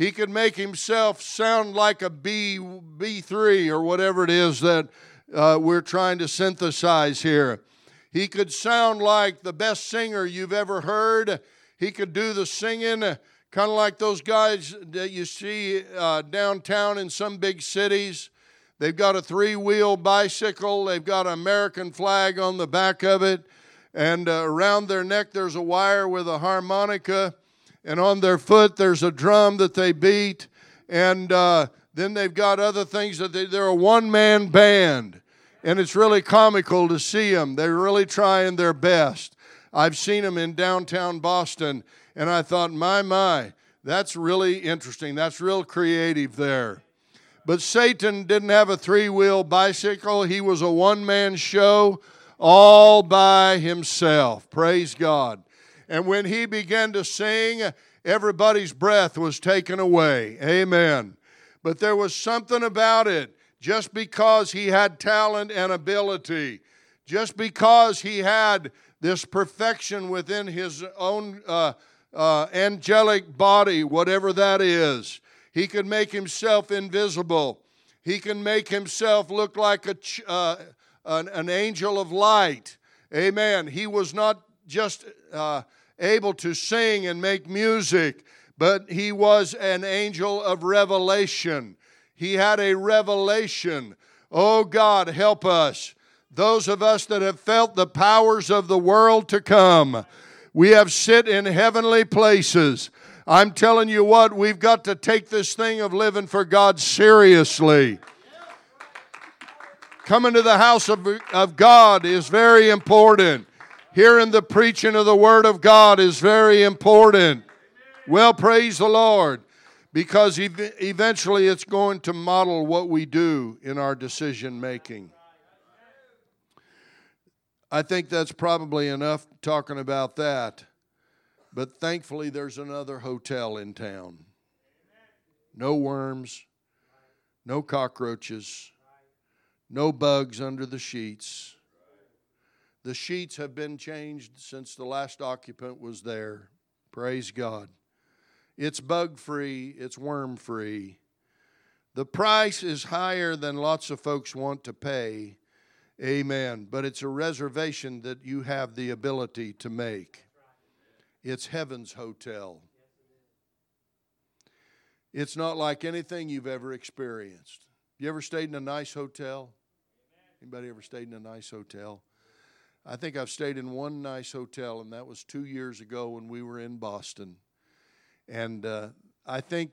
He could make himself sound like a B, B three or whatever it is that uh, we're trying to synthesize here. He could sound like the best singer you've ever heard. He could do the singing kind of like those guys that you see uh, downtown in some big cities. They've got a three-wheel bicycle. They've got an American flag on the back of it. And uh, around their neck there's a wire with a harmonica. And on their foot there's a drum that they beat. And uh, then they've got other things that they, they're a one-man band. And it's really comical to see them. They're really trying their best. I've seen them in downtown Boston. And I thought, my, my, that's really interesting. That's real creative there. But Satan didn't have a three-wheel bicycle. He was a one-man show all by himself. Praise God. And when he began to sing, everybody's breath was taken away. Amen. But there was something about it. Just because he had talent and ability, just because he had this perfection within his own uh, uh, angelic body, whatever that is, he could make himself invisible. He can make himself look like a ch- uh, an, an angel of light. Amen. He was not just uh, able to sing and make music, but he was an angel of revelation. He had a revelation. Oh, God, help us. Those of us that have felt the powers of the world to come, we have sit in heavenly places. I'm telling you what, we've got to take this thing of living for God seriously. Coming to the house of, of God is very important. Hearing the preaching of the Word of God is very important. Well, praise the Lord, because ev- eventually it's going to model what we do in our decision making. I think that's probably enough talking about that. But thankfully there's another hotel in town. No worms, no cockroaches, no bugs under the sheets. The sheets have been changed since the last occupant was there. Praise God. It's bug-free. It's worm-free. The price is higher than lots of folks want to pay. Amen. But it's a reservation that you have the ability to make. It's heaven's hotel. It's not like anything you've ever experienced. You ever stayed in a nice hotel? Anybody ever stayed in a nice hotel? I think I've stayed in one nice hotel, and that was two years ago when we were in Boston. And uh, I think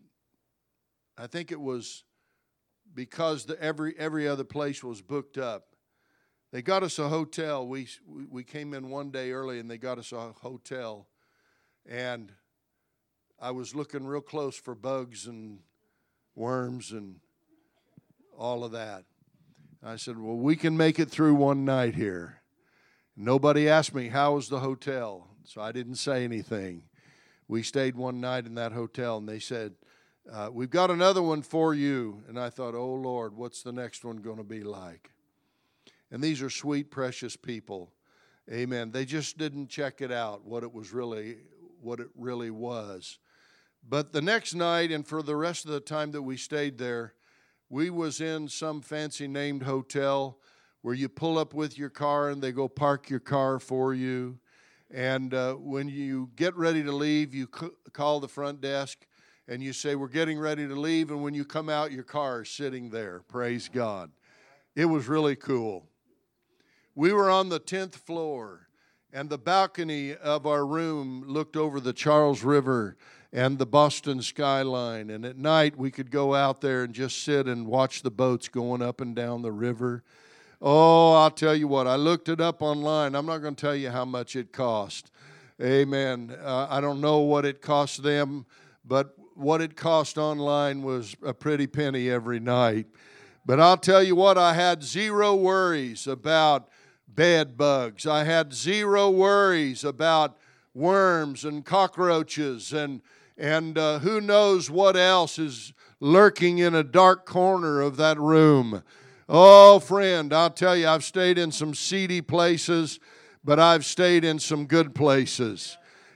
I think it was because the, every every other place was booked up. They got us a hotel. We we came in one day early, and they got us a hotel. And I was looking real close for bugs and worms and all of that. I said, well, we can make it through one night here. Nobody asked me, how was the hotel? So I didn't say anything. We stayed one night in that hotel, and they said, uh, we've got another one for you. And I thought, oh, Lord, what's the next one going to be like? And these are sweet, precious people. Amen. They just didn't check it out, what it was really, what it really was. But the next night, and for the rest of the time that we stayed there, we was in some fancy named hotel where you pull up with your car and they go park your car for you. And uh, when you get ready to leave, you c- call the front desk and you say, we're getting ready to leave. And when you come out, your car is sitting there. Praise God. It was really cool. We were on the tenth floor, and the balcony of our room looked over the Charles River and the Boston skyline. And at night, we could go out there and just sit and watch the boats going up and down the river. Oh, I'll tell you what, I looked it up online. I'm not going to tell you how much it cost. Amen. Uh, I don't know what it cost them, but what it cost online was a pretty penny every night. But I'll tell you what, I had zero worries about bed bugs. I had zero worries about worms and cockroaches and and uh, who knows what else is lurking in a dark corner of that room. Oh, friend, I'll tell you, I've stayed in some seedy places, but I've stayed in some good places.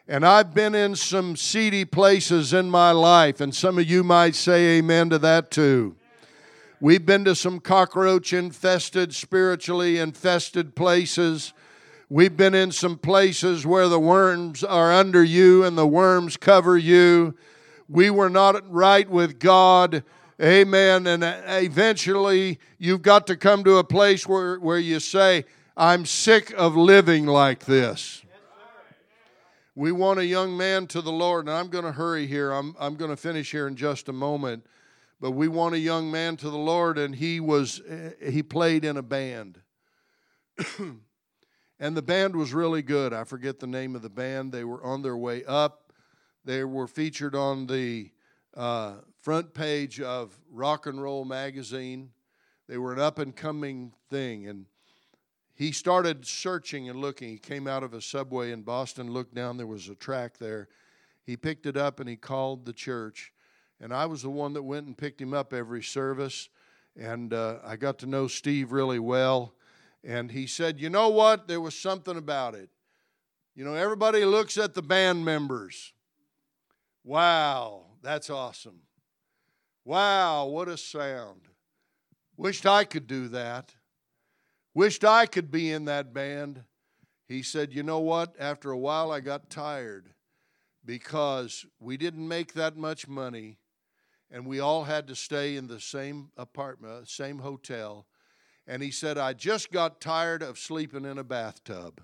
And I've been in some seedy places in my life, and some of you might say amen to that too. We've been to some cockroach-infested, spiritually infested places. We've been in some places where the worms are under you and the worms cover you. We were not right with God. Amen. And eventually you've got to come to a place where, where you say, I'm sick of living like this. We want a young man to the Lord, and I'm going to hurry here. I'm, I'm going to finish here in just a moment. But we want a young man to the Lord, and he was he played in a band. And the band was really good. I forget the name of the band. They were on their way up. They were featured on the uh, front page of Rock and Roll magazine. They were an up-and-coming thing. And he started searching and looking. He came out of a Subway in Boston, looked down. There was a track there. He picked it up, and he called the church. And I was the one that went and picked him up every service. And uh, I got to know Steve really well. And he said, you know what? There was something about it. You know, everybody looks at the band members. Wow, that's awesome. Wow, what a sound. Wished I could do that. Wished I could be in that band. He said, you know what? After a while, I got tired because we didn't make that much money. And we all had to stay in the same apartment, same hotel. And he said, I just got tired of sleeping in a bathtub.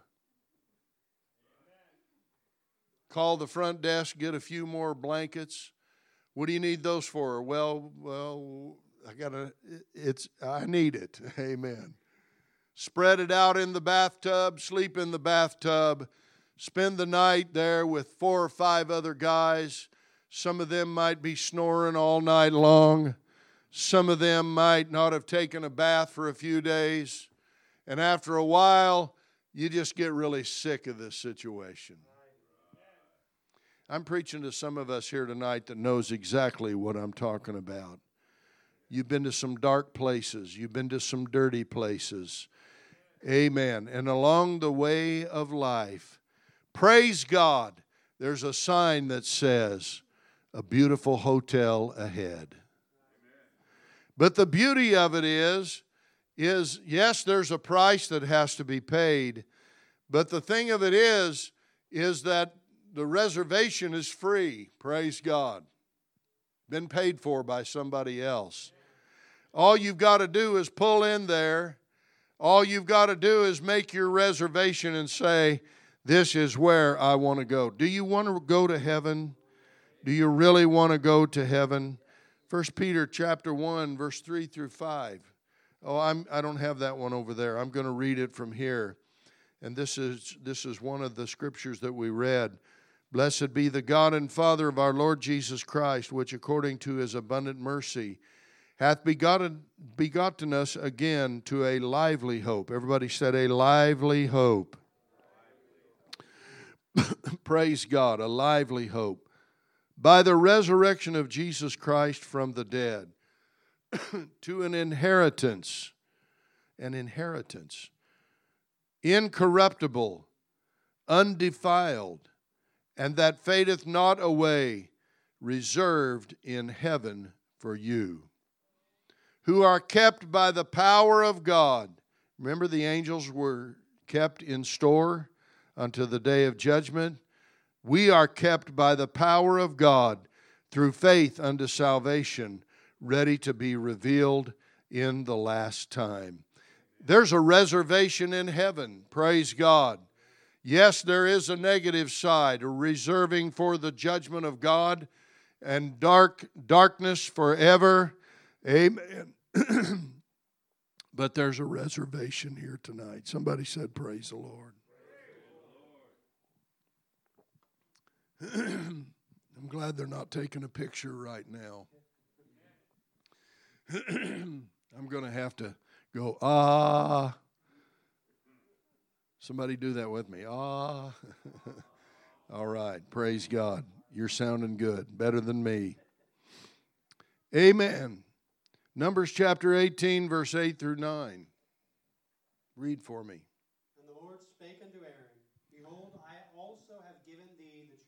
Call the front desk, get a few more blankets. What do you need those for? Well, well, I gotta, it's, I need it. Amen. Spread it out in the bathtub, sleep in the bathtub, spend the night there with four or five other guys. Some of them might be snoring all night long. Some of them might not have taken a bath for a few days. And after a while, you just get really sick of this situation. I'm preaching to some of us here tonight that knows exactly what I'm talking about. You've been to some dark places. You've been to some dirty places. Amen. And along the way of life, praise God, there's a sign that says, a beautiful hotel ahead. But the beauty of it is, is yes, there's a price that has to be paid. But the thing of it is, is that the reservation is free. Praise God. Been paid for by somebody else. All you've got to do is pull in there. All you've got to do is make your reservation and say, this is where I want to go. Do you want to go to heaven? Do you really want to go to heaven? First Peter chapter one, verse three through five. Oh, I'm, I don't have that one over there. I'm going to read it from here. And this is, this is one of the scriptures that we read. Blessed be the God and Father of our Lord Jesus Christ, which according to his abundant mercy hath begotten, begotten us again to a lively hope. Everybody said a lively hope. Praise God, a lively hope. By the resurrection of Jesus Christ from the dead, to an inheritance, an inheritance, incorruptible, undefiled, and that fadeth not away, reserved in heaven for you, who are kept by the power of God. Remember, the angels were kept in store unto the day of judgment. We are kept by the power of God through faith unto salvation, ready to be revealed in the last time. There's a reservation in heaven. Praise God. Yes, there is a negative side, a reserving for the judgment of God and dark darkness forever. Amen. But there's a reservation here tonight. Somebody said, praise the Lord. I'm glad they're not taking a picture right now. I'm going to have to go, ah. Somebody do that with me. Ah. All right. Praise God. You're sounding good. Better than me. Amen. Numbers chapter eighteen, verse eight through nine. Read for me. And the Lord spake unto Aaron, Behold, I also have given thee the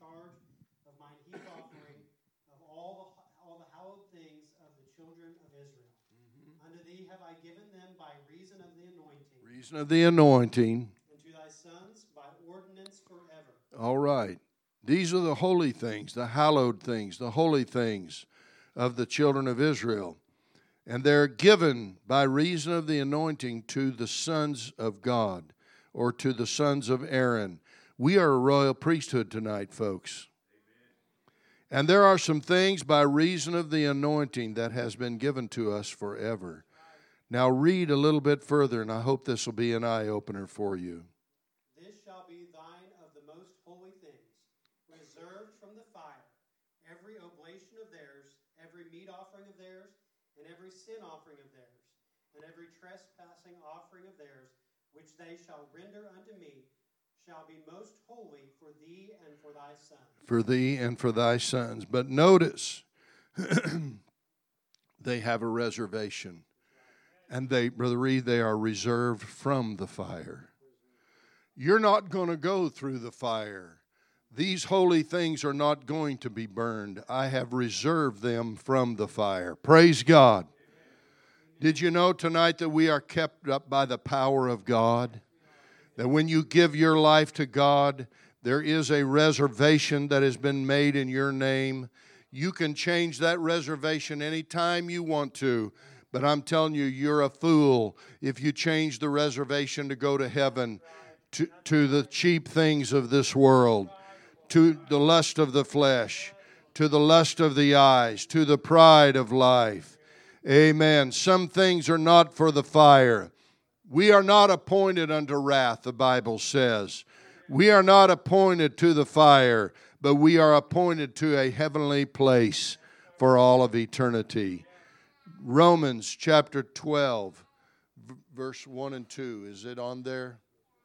children of Israel. Mm-hmm. Unto thee have I given them by reason of the anointing. Reason of the anointing. And to thy sons by ordinance forever. All right. These are the holy things, the hallowed things, the holy things of the children of Israel. And they're given by reason of the anointing to the sons of God, or to the sons of Aaron. We are a royal priesthood tonight, folks. And there are some things by reason of the anointing that has been given to us forever. Now read a little bit further, and I hope this will be an eye-opener for you. This shall be thine of the most holy things, reserved from the fire, every oblation of theirs, every meat offering of theirs, and every sin offering of theirs, and every trespassing offering of theirs, which they shall render unto me, shall be most holy for thee and for thy sons. For thee and for thy sons. But notice, they have a reservation. And they, Brother Reed, they are reserved from the fire. You're not going to go through the fire. These holy things are not going to be burned. I have reserved them from the fire. Praise God. Did you know tonight that we are kept up by the power of God? That when you give your life to God, there is a reservation that has been made in your name. You can change that reservation anytime you want to. But I'm telling you, you're a fool if you change the reservation to go to heaven, to, to the cheap things of this world, to the lust of the flesh, to the lust of the eyes, to the pride of life. Amen. Some things are not for the fire. We are not appointed unto wrath, the Bible says. We are not appointed to the fire, but we are appointed to a heavenly place for all of eternity. Romans chapter twelve, verse one and two. Is it on there?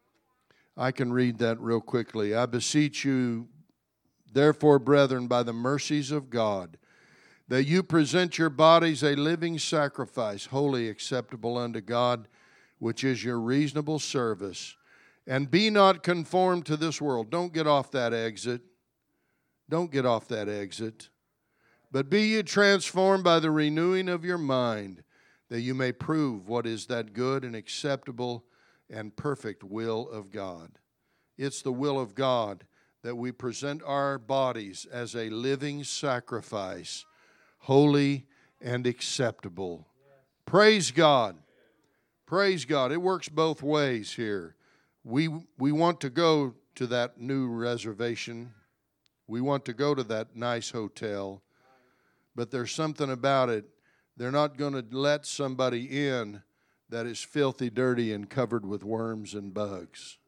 I can read that real quickly. I beseech you, therefore, brethren, by the mercies of God, that you present your bodies a living sacrifice, wholly acceptable unto God, which is your reasonable service. And be not conformed to this world. Don't get off that exit. Don't get off that exit. But be ye transformed by the renewing of your mind, that you may prove what is that good and acceptable and perfect will of God. It's the will of God that we present our bodies as a living sacrifice, holy and acceptable. Praise God. Praise God. It works both ways here. We, we want to go to that new reservation. We want to go to that nice hotel. But there's something about it. They're not going to let somebody in that is filthy, dirty, and covered with worms and bugs.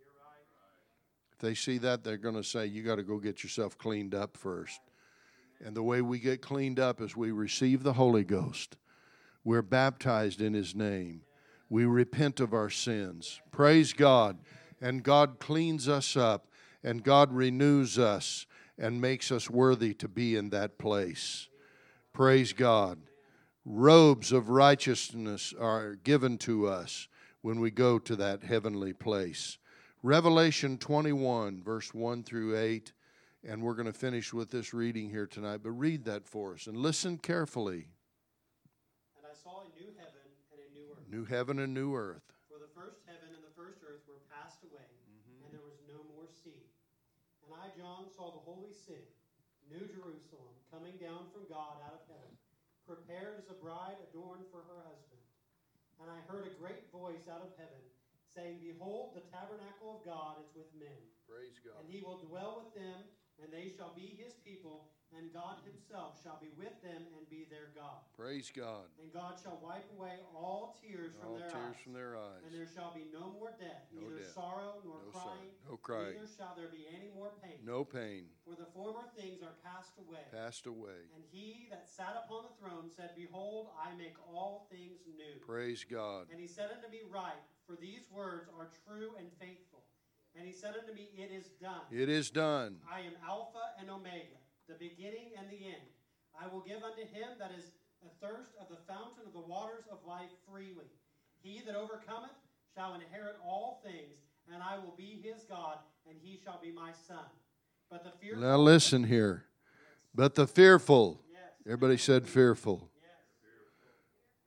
If they see that, they're going to say, you got to go get yourself cleaned up first. And the way we get cleaned up is we receive the Holy Ghost. We're baptized in His name. We repent of our sins. Praise God. And God cleans us up. And God renews us and makes us worthy to be in that place. Praise God. Robes of righteousness are given to us when we go to that heavenly place. Revelation twenty-one, verse one through eight. And we're going to finish with this reading here tonight. But read that for us and listen carefully. And I saw a new heaven and a new earth. New heaven and new earth. For the first heaven and the first earth were passed away, mm-hmm. and there was no more sea. And I, John, saw the holy city, New Jerusalem, coming down from God out of heaven, prepared as a bride adorned for her husband. And I heard a great voice out of heaven, saying, Behold, the tabernacle of God is with men. Praise God. And He will dwell with them, and they shall be His people, and God Himself shall be with them and be their God. Praise God. And God shall wipe away all tears from all their tears eyes. from their eyes. And there shall be no more death, no neither death. sorrow nor no crying, sorrow. no crying. neither shall there be any more pain. No pain. For the former things are passed away. Passed away. And He that sat upon the throne said, Behold, I make all things new. Praise God. And He said unto me, Write, for these words are true and faithful. And He said unto me, It is done. It is done. I am Alpha and Omega, the beginning and the end. I will give unto him that is athirst of the fountain of the waters of life freely. He that overcometh shall inherit all things, and I will be his God, and he shall be my son. But the fearful... Now listen here. But the fearful. Yes. Everybody said fearful. Yes.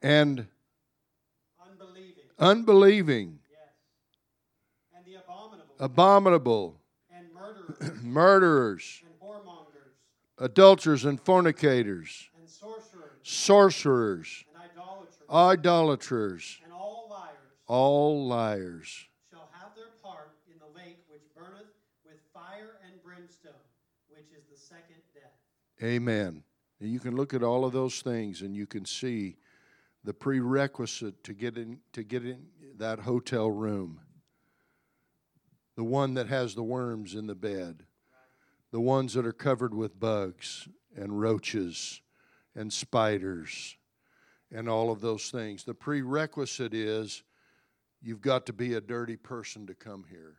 and unbelieving, unbelieving, yes, and the abominable, abominable, and murderers, murderers, and whoremongers, adulterers and fornicators, and sorcerers, sorcerers, and idolaters, idolaters, and all liars, all liars. shall have their part in the lake which burneth with fire and brimstone, which is the second death. Amen. And you can look at all of those things and you can see the prerequisite to get in to get in that hotel room. The one that has the worms in the bed. The ones that are covered with bugs and roaches and spiders and all of those things. The prerequisite is you've got to be a dirty person to come here.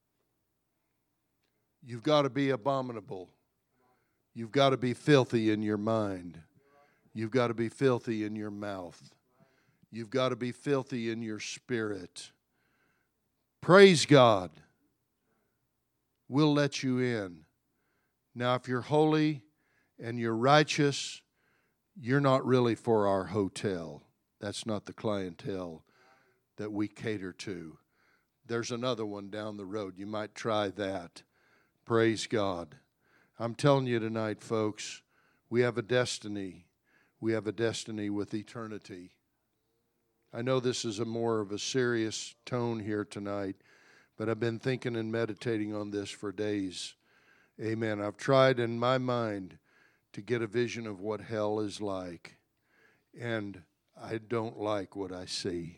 You've got to be abominable. You've got to be filthy in your mind. You've got to be filthy in your mouth. You've got to be filthy in your spirit. Praise God. We'll let you in. Now, if you're holy and you're righteous, you're not really for our hotel. That's not the clientele that we cater to. There's another one down the road. You might try that. Praise God. I'm telling you tonight, folks, we have a destiny. We have a destiny with eternity. I know this is a more of a serious tone here tonight, but I've been thinking and meditating on this for days. Amen. I've tried in my mind to get a vision of what hell is like, and I don't like what I see.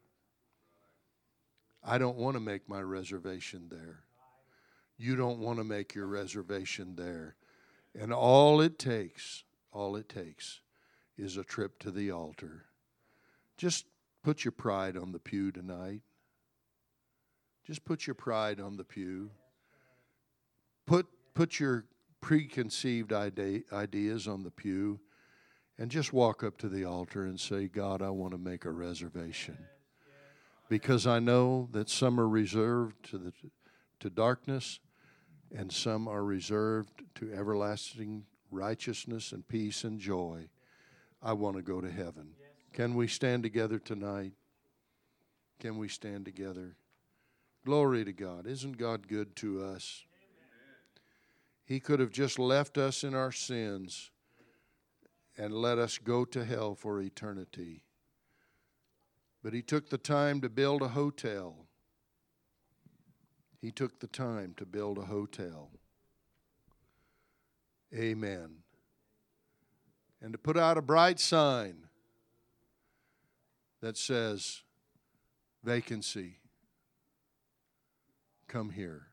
I don't want to make my reservation there. You don't want to make your reservation there. And all it takes, all it takes is a trip to the altar. Just put your pride on the pew tonight. Just put your pride on the pew. Put put your preconceived ide- ideas on the pew and just walk up to the altar and say, God, I want to make a reservation. Because I know that some are reserved to the to darkness, and some are reserved to everlasting righteousness and peace and joy. I want to go to heaven. Can we stand together tonight? Can we stand together? Glory to God. Isn't God good to us? He could have just left us in our sins and let us go to hell for eternity. But He took the time to build a hotel. He took the time to build a hotel. Amen. And to put out a bright sign that says, vacancy, come here.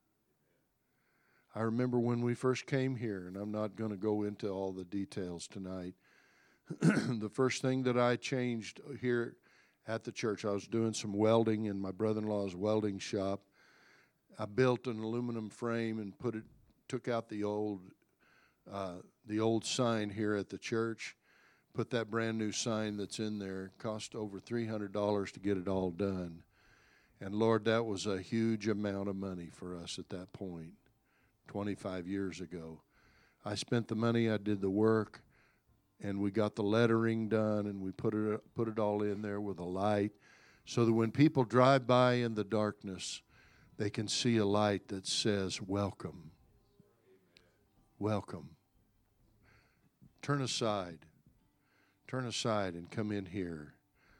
I remember when we first came here, and I'm not going to go into all the details tonight. The first thing that I changed here at the church, I was doing some welding in my brother-in-law's welding shop. I built an aluminum frame and put it, took out the old, uh, the old sign here at the church. Put that brand new sign that's in there. Cost over three hundred dollars to get it all done. And Lord, that was a huge amount of money for us at that point, twenty-five years ago. I spent the money, I did the work, and we got the lettering done, and we put it put it all in there with a light, so that when people drive by in the darkness, they can see a light that says, welcome. Welcome. Turn aside. Turn aside and come in here.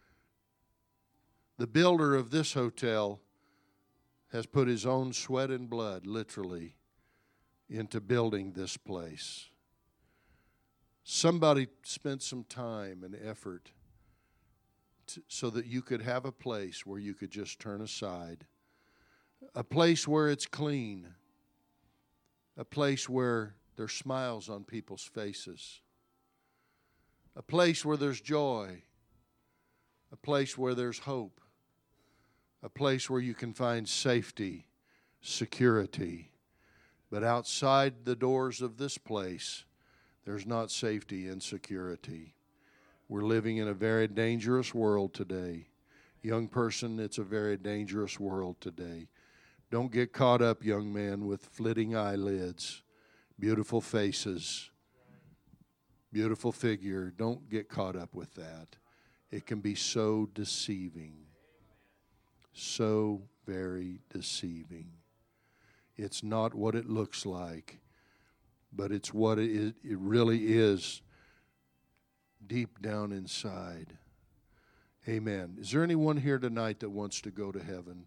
The builder of this hotel has put his own sweat and blood, literally, into building this place. Somebody spent some time and effort to, so that you could have a place where you could just turn aside. A place where it's clean. A place where there's smiles on people's faces. A place where there's joy. A place where there's hope. A place where you can find safety, security. But outside the doors of this place, there's not safety and security. We're living in a very dangerous world today. Young person, it's a very dangerous world today. Don't get caught up, young man, with flitting eyelids, beautiful faces, beautiful figure. Don't get caught up with that. It can be so deceiving. So very deceiving. It's not what it looks like, but it's what it, is, it really is deep down inside. Amen. Is there anyone here tonight that wants to go to heaven?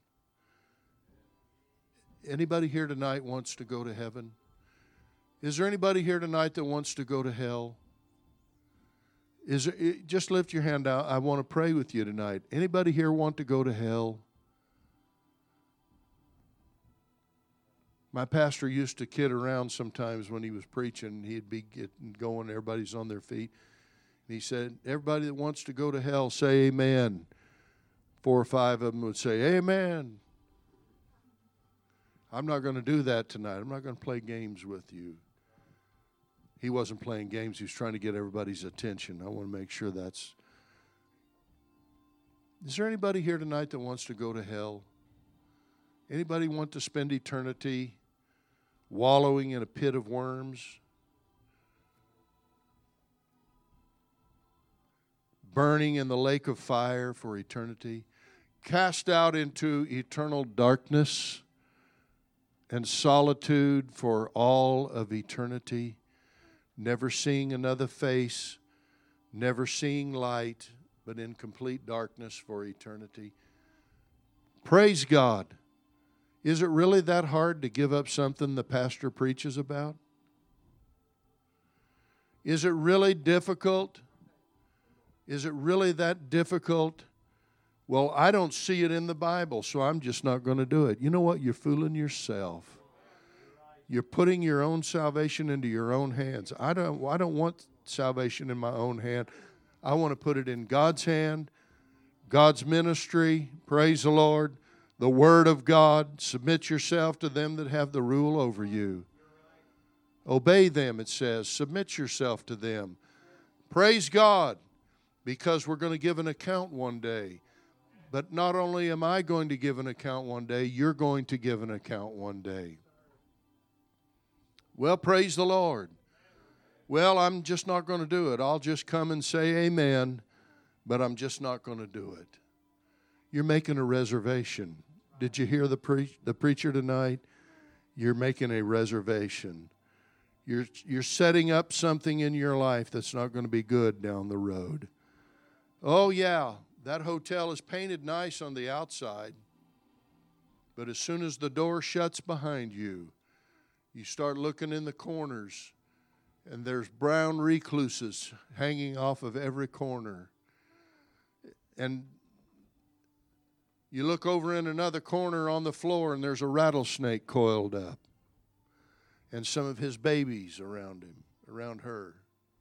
Anybody here tonight wants to go to heaven? Is there anybody here tonight that wants to go to hell? Is there, just lift your hand out. I want to pray with you tonight. Anybody here want to go to hell? My pastor used to kid around sometimes when he was preaching. He'd be getting going. Everybody's on their feet. And he said, everybody that wants to go to hell, say amen. Four or five of them would say, amen. I'm not going to do that tonight. I'm not going to play games with you. He wasn't playing games. He was trying to get everybody's attention. I want to make sure that's... Is there anybody here tonight that wants to go to hell? Anybody want to spend eternity wallowing in a pit of worms? Burning in the lake of fire for eternity? Cast out into eternal darkness and solitude for all of eternity, never seeing another face, never seeing light, but in complete darkness for eternity. Praise God. Is it really that hard to give up something the pastor preaches about? Is it really difficult? Is it really that difficult? Well, I don't see it in the Bible, so I'm just not going to do it. You know what? You're fooling yourself. You're putting your own salvation into your own hands. I don't, I don't want salvation in my own hand. I want to put it in God's hand, God's ministry. Praise the Lord. The Word of God. Submit yourself to them that have the rule over you. Obey them, it says. Submit yourself to them. Praise God, because we're going to give an account one day. But not only am I going to give an account one day, you're going to give an account one day. Well, praise the Lord. Well, I'm just not going to do it. I'll just come and say amen, but I'm just not going to do it. You're making a reservation. Did you hear the pre- the preacher tonight? You're making a reservation. You're, you're setting up something in your life that's not going to be good down the road. Oh, yeah. That hotel is painted nice on the outside, but as soon as the door shuts behind you, you start looking in the corners, and there's brown recluses hanging off of every corner. And you look over in another corner on the floor, and there's a rattlesnake coiled up, and some of his babies around him, around her.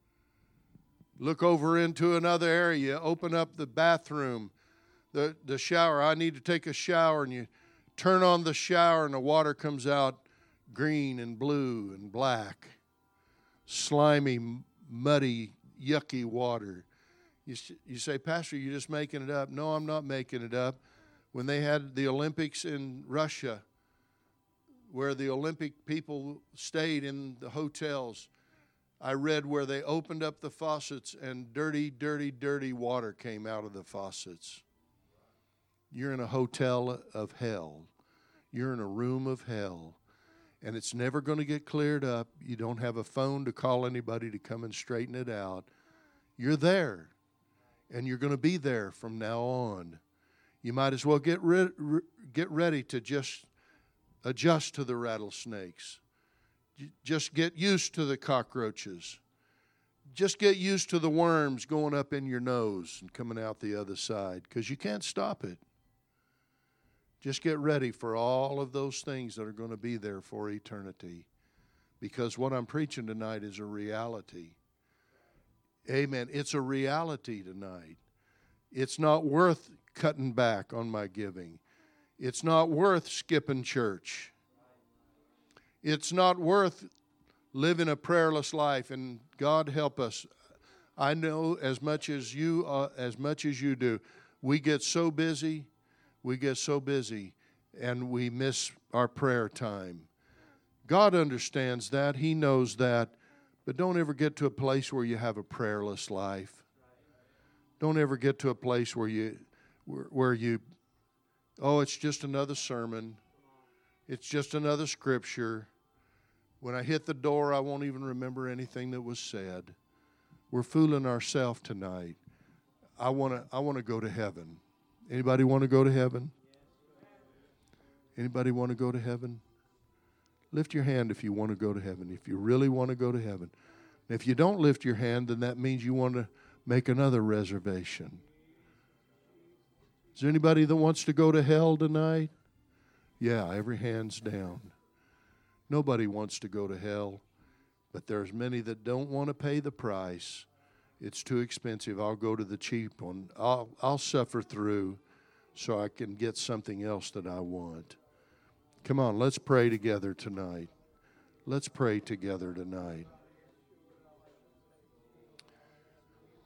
Look over into another area, open up the bathroom, the, the shower. I need to take a shower, and you turn on the shower, and the water comes out green and blue and black. Slimy, muddy, yucky water. You, you say, Pastor, you're just making it up. No, I'm not making it up. When they had the Olympics in Russia, where the Olympic people stayed in the hotels, I read where they opened up the faucets and dirty, dirty, dirty water came out of the faucets. You're in a hotel of hell. You're in a room of hell. And it's never going to get cleared up. You don't have a phone to call anybody to come and straighten it out. You're there. And you're going to be there from now on. You might as well get re- re- get ready to just adjust to the rattlesnakes. Just get used to the cockroaches. Just get used to the worms going up in your nose and coming out the other side, because you can't stop it. Just get ready for all of those things that are going to be there for eternity, because what I'm preaching tonight is a reality. Amen. It's a reality tonight. It's not worth cutting back on my giving. It's not worth skipping church. It's not worth living a prayerless life, and God help us. I know as much as you, uh, as much as you do, we get so busy, we get so busy, and we miss our prayer time. God understands that. He knows that. But don't ever get to a place where you have a prayerless life. Don't ever get to a place where you, where, where you, oh, it's just another sermon. It's just another scripture. When I hit the door, I won't even remember anything that was said. We're fooling ourselves tonight. I want to I want to go to heaven. Anybody want to go to heaven? Anybody want to go to heaven? Lift your hand if you want to go to heaven, if you really want to go to heaven. And if you don't lift your hand, then that means you want to make another reservation. Is there anybody that wants to go to hell tonight? Yeah, every hand's down. Nobody wants to go to hell, but there's many that don't want to pay the price. It's too expensive. I'll go to the cheap one. I'll, I'll suffer through so I can get something else that I want. Come on, let's pray together tonight. Let's pray together tonight.